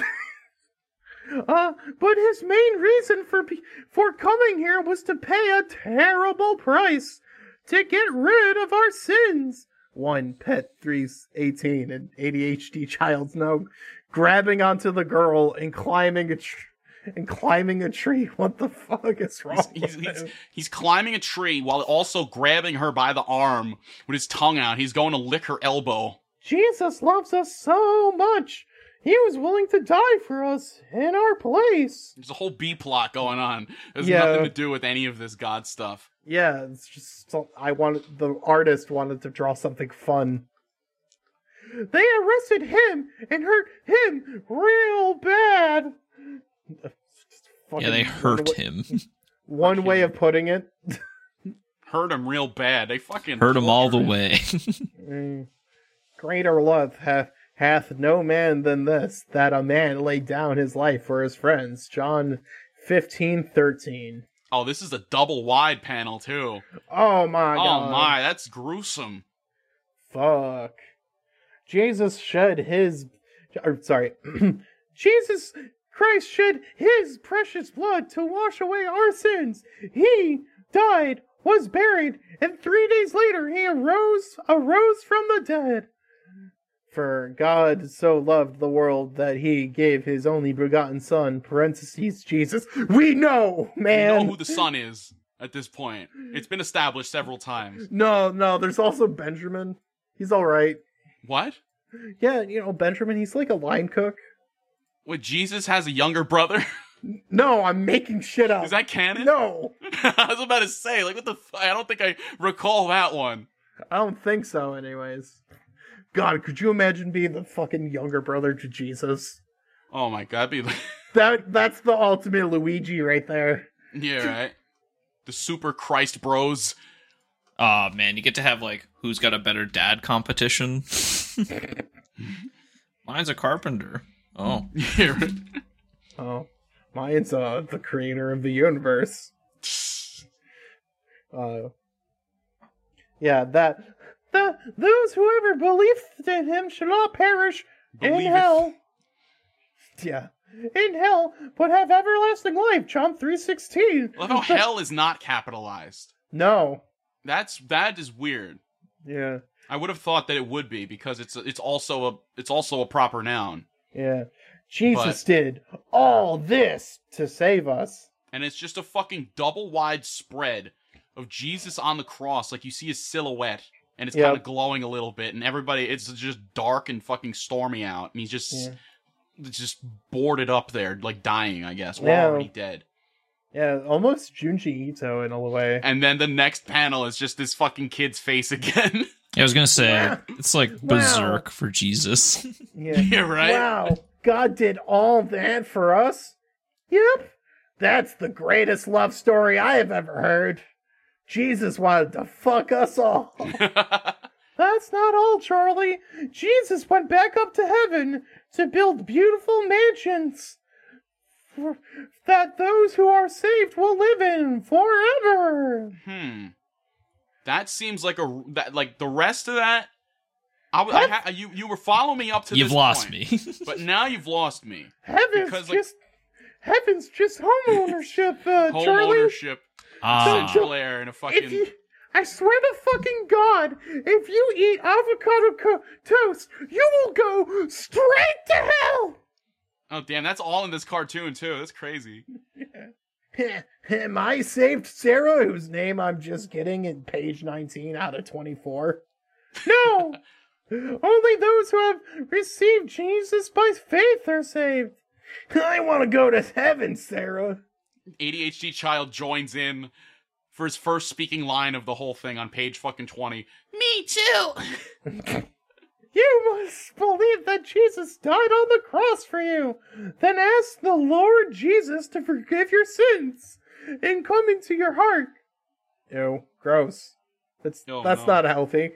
But his main reason for coming here was to pay a terrible price to get rid of our sins. 1 Pet 318 and ADHD child's now grabbing onto the girl and climbing a tree. What the fuck is wrong? He's climbing a tree while also grabbing her by the arm with his tongue out. He's going to lick her elbow. Jesus loves us so much. He was willing to die for us in our place. There's a whole B plot going on. It has nothing to do with any of this God stuff. Yeah, it's just the artist wanted to draw something fun. They arrested him and hurt him real bad. Yeah, they hurt him. One way of putting it. Hurt him real bad. They fucking hurt him all the way. Greater love hath no man than this, that a man lay down his life for his friends. John 15:13. Oh, this is a double wide panel, too. Oh, my God. Oh, my. That's gruesome. Fuck. Jesus Christ shed his precious blood to wash away our sins. He died, was buried, and 3 days later he arose from the dead. For God so loved the world that he gave his only begotten Son, parentheses, Jesus. We know, man! We know who the Son is at this point. It's been established several times. No, there's also Benjamin. He's alright. What? Yeah, Benjamin, he's like a line cook. Wait, Jesus has a younger brother? No, I'm making shit up. Is that canon? No! I was about to say, what the I don't think I recall that one. I don't think so, anyways. God, could you imagine being the fucking younger brother to Jesus? Oh my God, that's the ultimate Luigi right there. Yeah, right. The super Christ bros. Oh man, you get to have who's got a better dad competition. Mine's a carpenter. Oh. Yeah, right. Oh. Mine's the creator of the universe. Yeah, those who ever believed in him shall not perish in hell. Yeah. in hell, but have everlasting life. John 3:16. Well, how hell is not capitalized. No. That is weird. Yeah. I would have thought that it would be because it's also a proper noun. Yeah. Jesus did all this to save us. And it's just a fucking double wide spread of Jesus on the cross, like you see his silhouette, and it's kind of glowing a little bit, and it's just dark and fucking stormy out, and he's just boarded up there, like dying, I guess. We're already dead. Yeah, almost Junji Ito in a way. And then the next panel is just this fucking kid's face again. I was gonna say, it's like Berserk for Jesus. Yeah, right? Wow, God did all that for us? Yep. That's the greatest love story I have ever heard. Jesus wanted to fuck us all. That's not all, Charlie. Jesus went back up to heaven to build beautiful mansions that those who are saved will live in forever. That seems like the rest of that. You were following me up to You've this lost point, me. but now you've lost me. Heaven's just home ownership, home Charlie. ownership. Central air and a fucking. I swear to fucking God, if you eat avocado toast, you will go straight to hell. Oh damn, that's all in this cartoon too. That's crazy. Am I saved Sarah, whose name I'm just getting in page 19 out of 24? No! Only those who have received Jesus by faith are saved. I want to go to heaven, Sarah. ADHD child joins in for his first speaking line of the whole thing on page fucking 20. Me too! You must believe that Jesus died on the cross for you. Then ask the Lord Jesus to forgive your sins and come into your heart. Ew, gross. That's not healthy.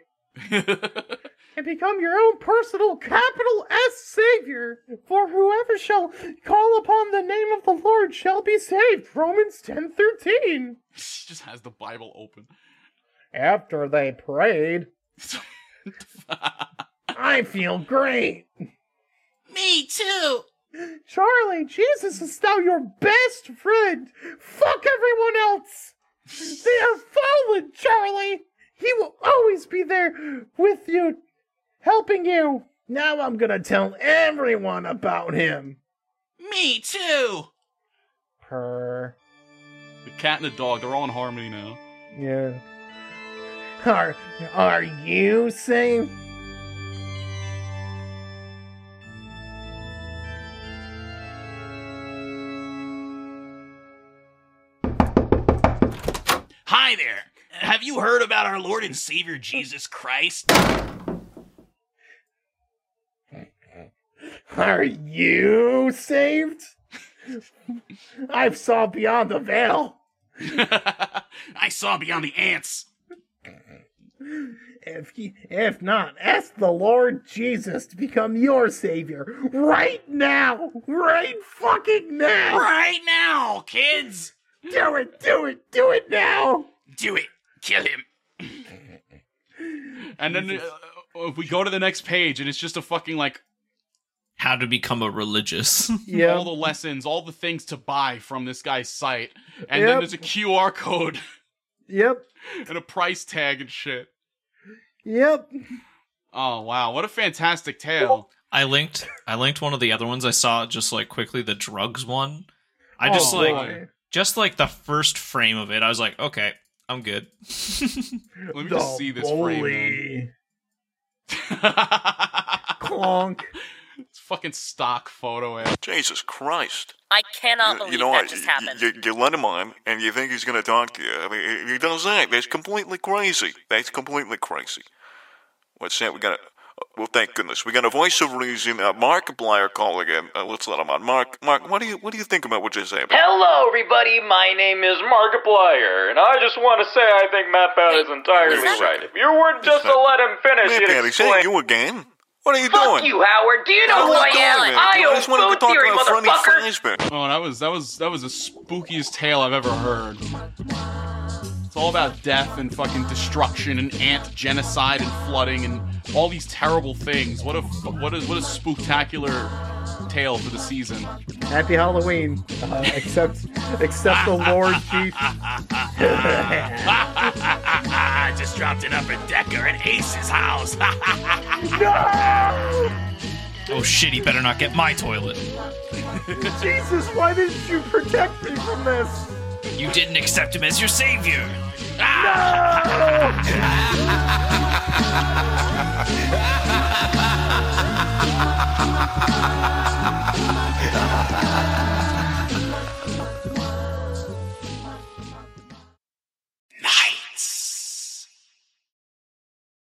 And become your own personal capital S Savior. For whoever shall call upon the name of the Lord shall be saved. Romans 10:13. She just has the Bible open. After they prayed. I feel great. Me too. Charlie, Jesus is now your best friend. Fuck everyone else. They are fallen, Charlie. He will always be there with you, helping you. Now I'm gonna tell everyone about him. Me too. Purr. The cat and the dog, they're all in harmony now. Yeah. Are you saved? Hi there. Have you heard about our Lord and Savior Jesus Christ? Are you saved? I've saw beyond the veil. I saw beyond the ants. If not, ask the Lord Jesus to become your savior right now. Right fucking now. Right now, kids. Do it now. Do it. Kill him. And then if we go to the next page and it's just a fucking how to become a religious. Yeah. All the lessons, all the things to buy from this guy's site. And then there's a QR code. Yep. And a price tag and shit. Yep. Oh wow, what a fantastic tale. I linked one of the other ones I saw just quickly, the drugs one. I just the first frame of it, I was like, okay, I'm good. Let me just see this frame. Clonk. It's fucking stock photo. Jesus Christ. I cannot believe that just happened. You let him on, and you think he's going to talk to you. I mean, he does that. That's completely crazy. What's that? We got well, thank goodness. We got a voice of reason. Markiplier calling in. Let's let him on. Mark, what do you think about what just happened? Hello, everybody. My name is Markiplier, and I just want to say I think Matt Pat is entirely right. If you were just to let him finish, Matt Pat, is that you again? What are you Fuck doing? you, Howard. Do you know who I am? I own food theory, motherfucker. Oh, that was the spookiest tale I've ever heard. It's all about death and fucking destruction and ant genocide and flooding and all these terrible things. What a spooktacular tale for the season. Happy Halloween, except the Lord Chief. I just dropped an upper decker at Ace's house. No! Oh shit, he better not get my toilet. Jesus, why didn't you protect me from this? You didn't accept him as your savior. No!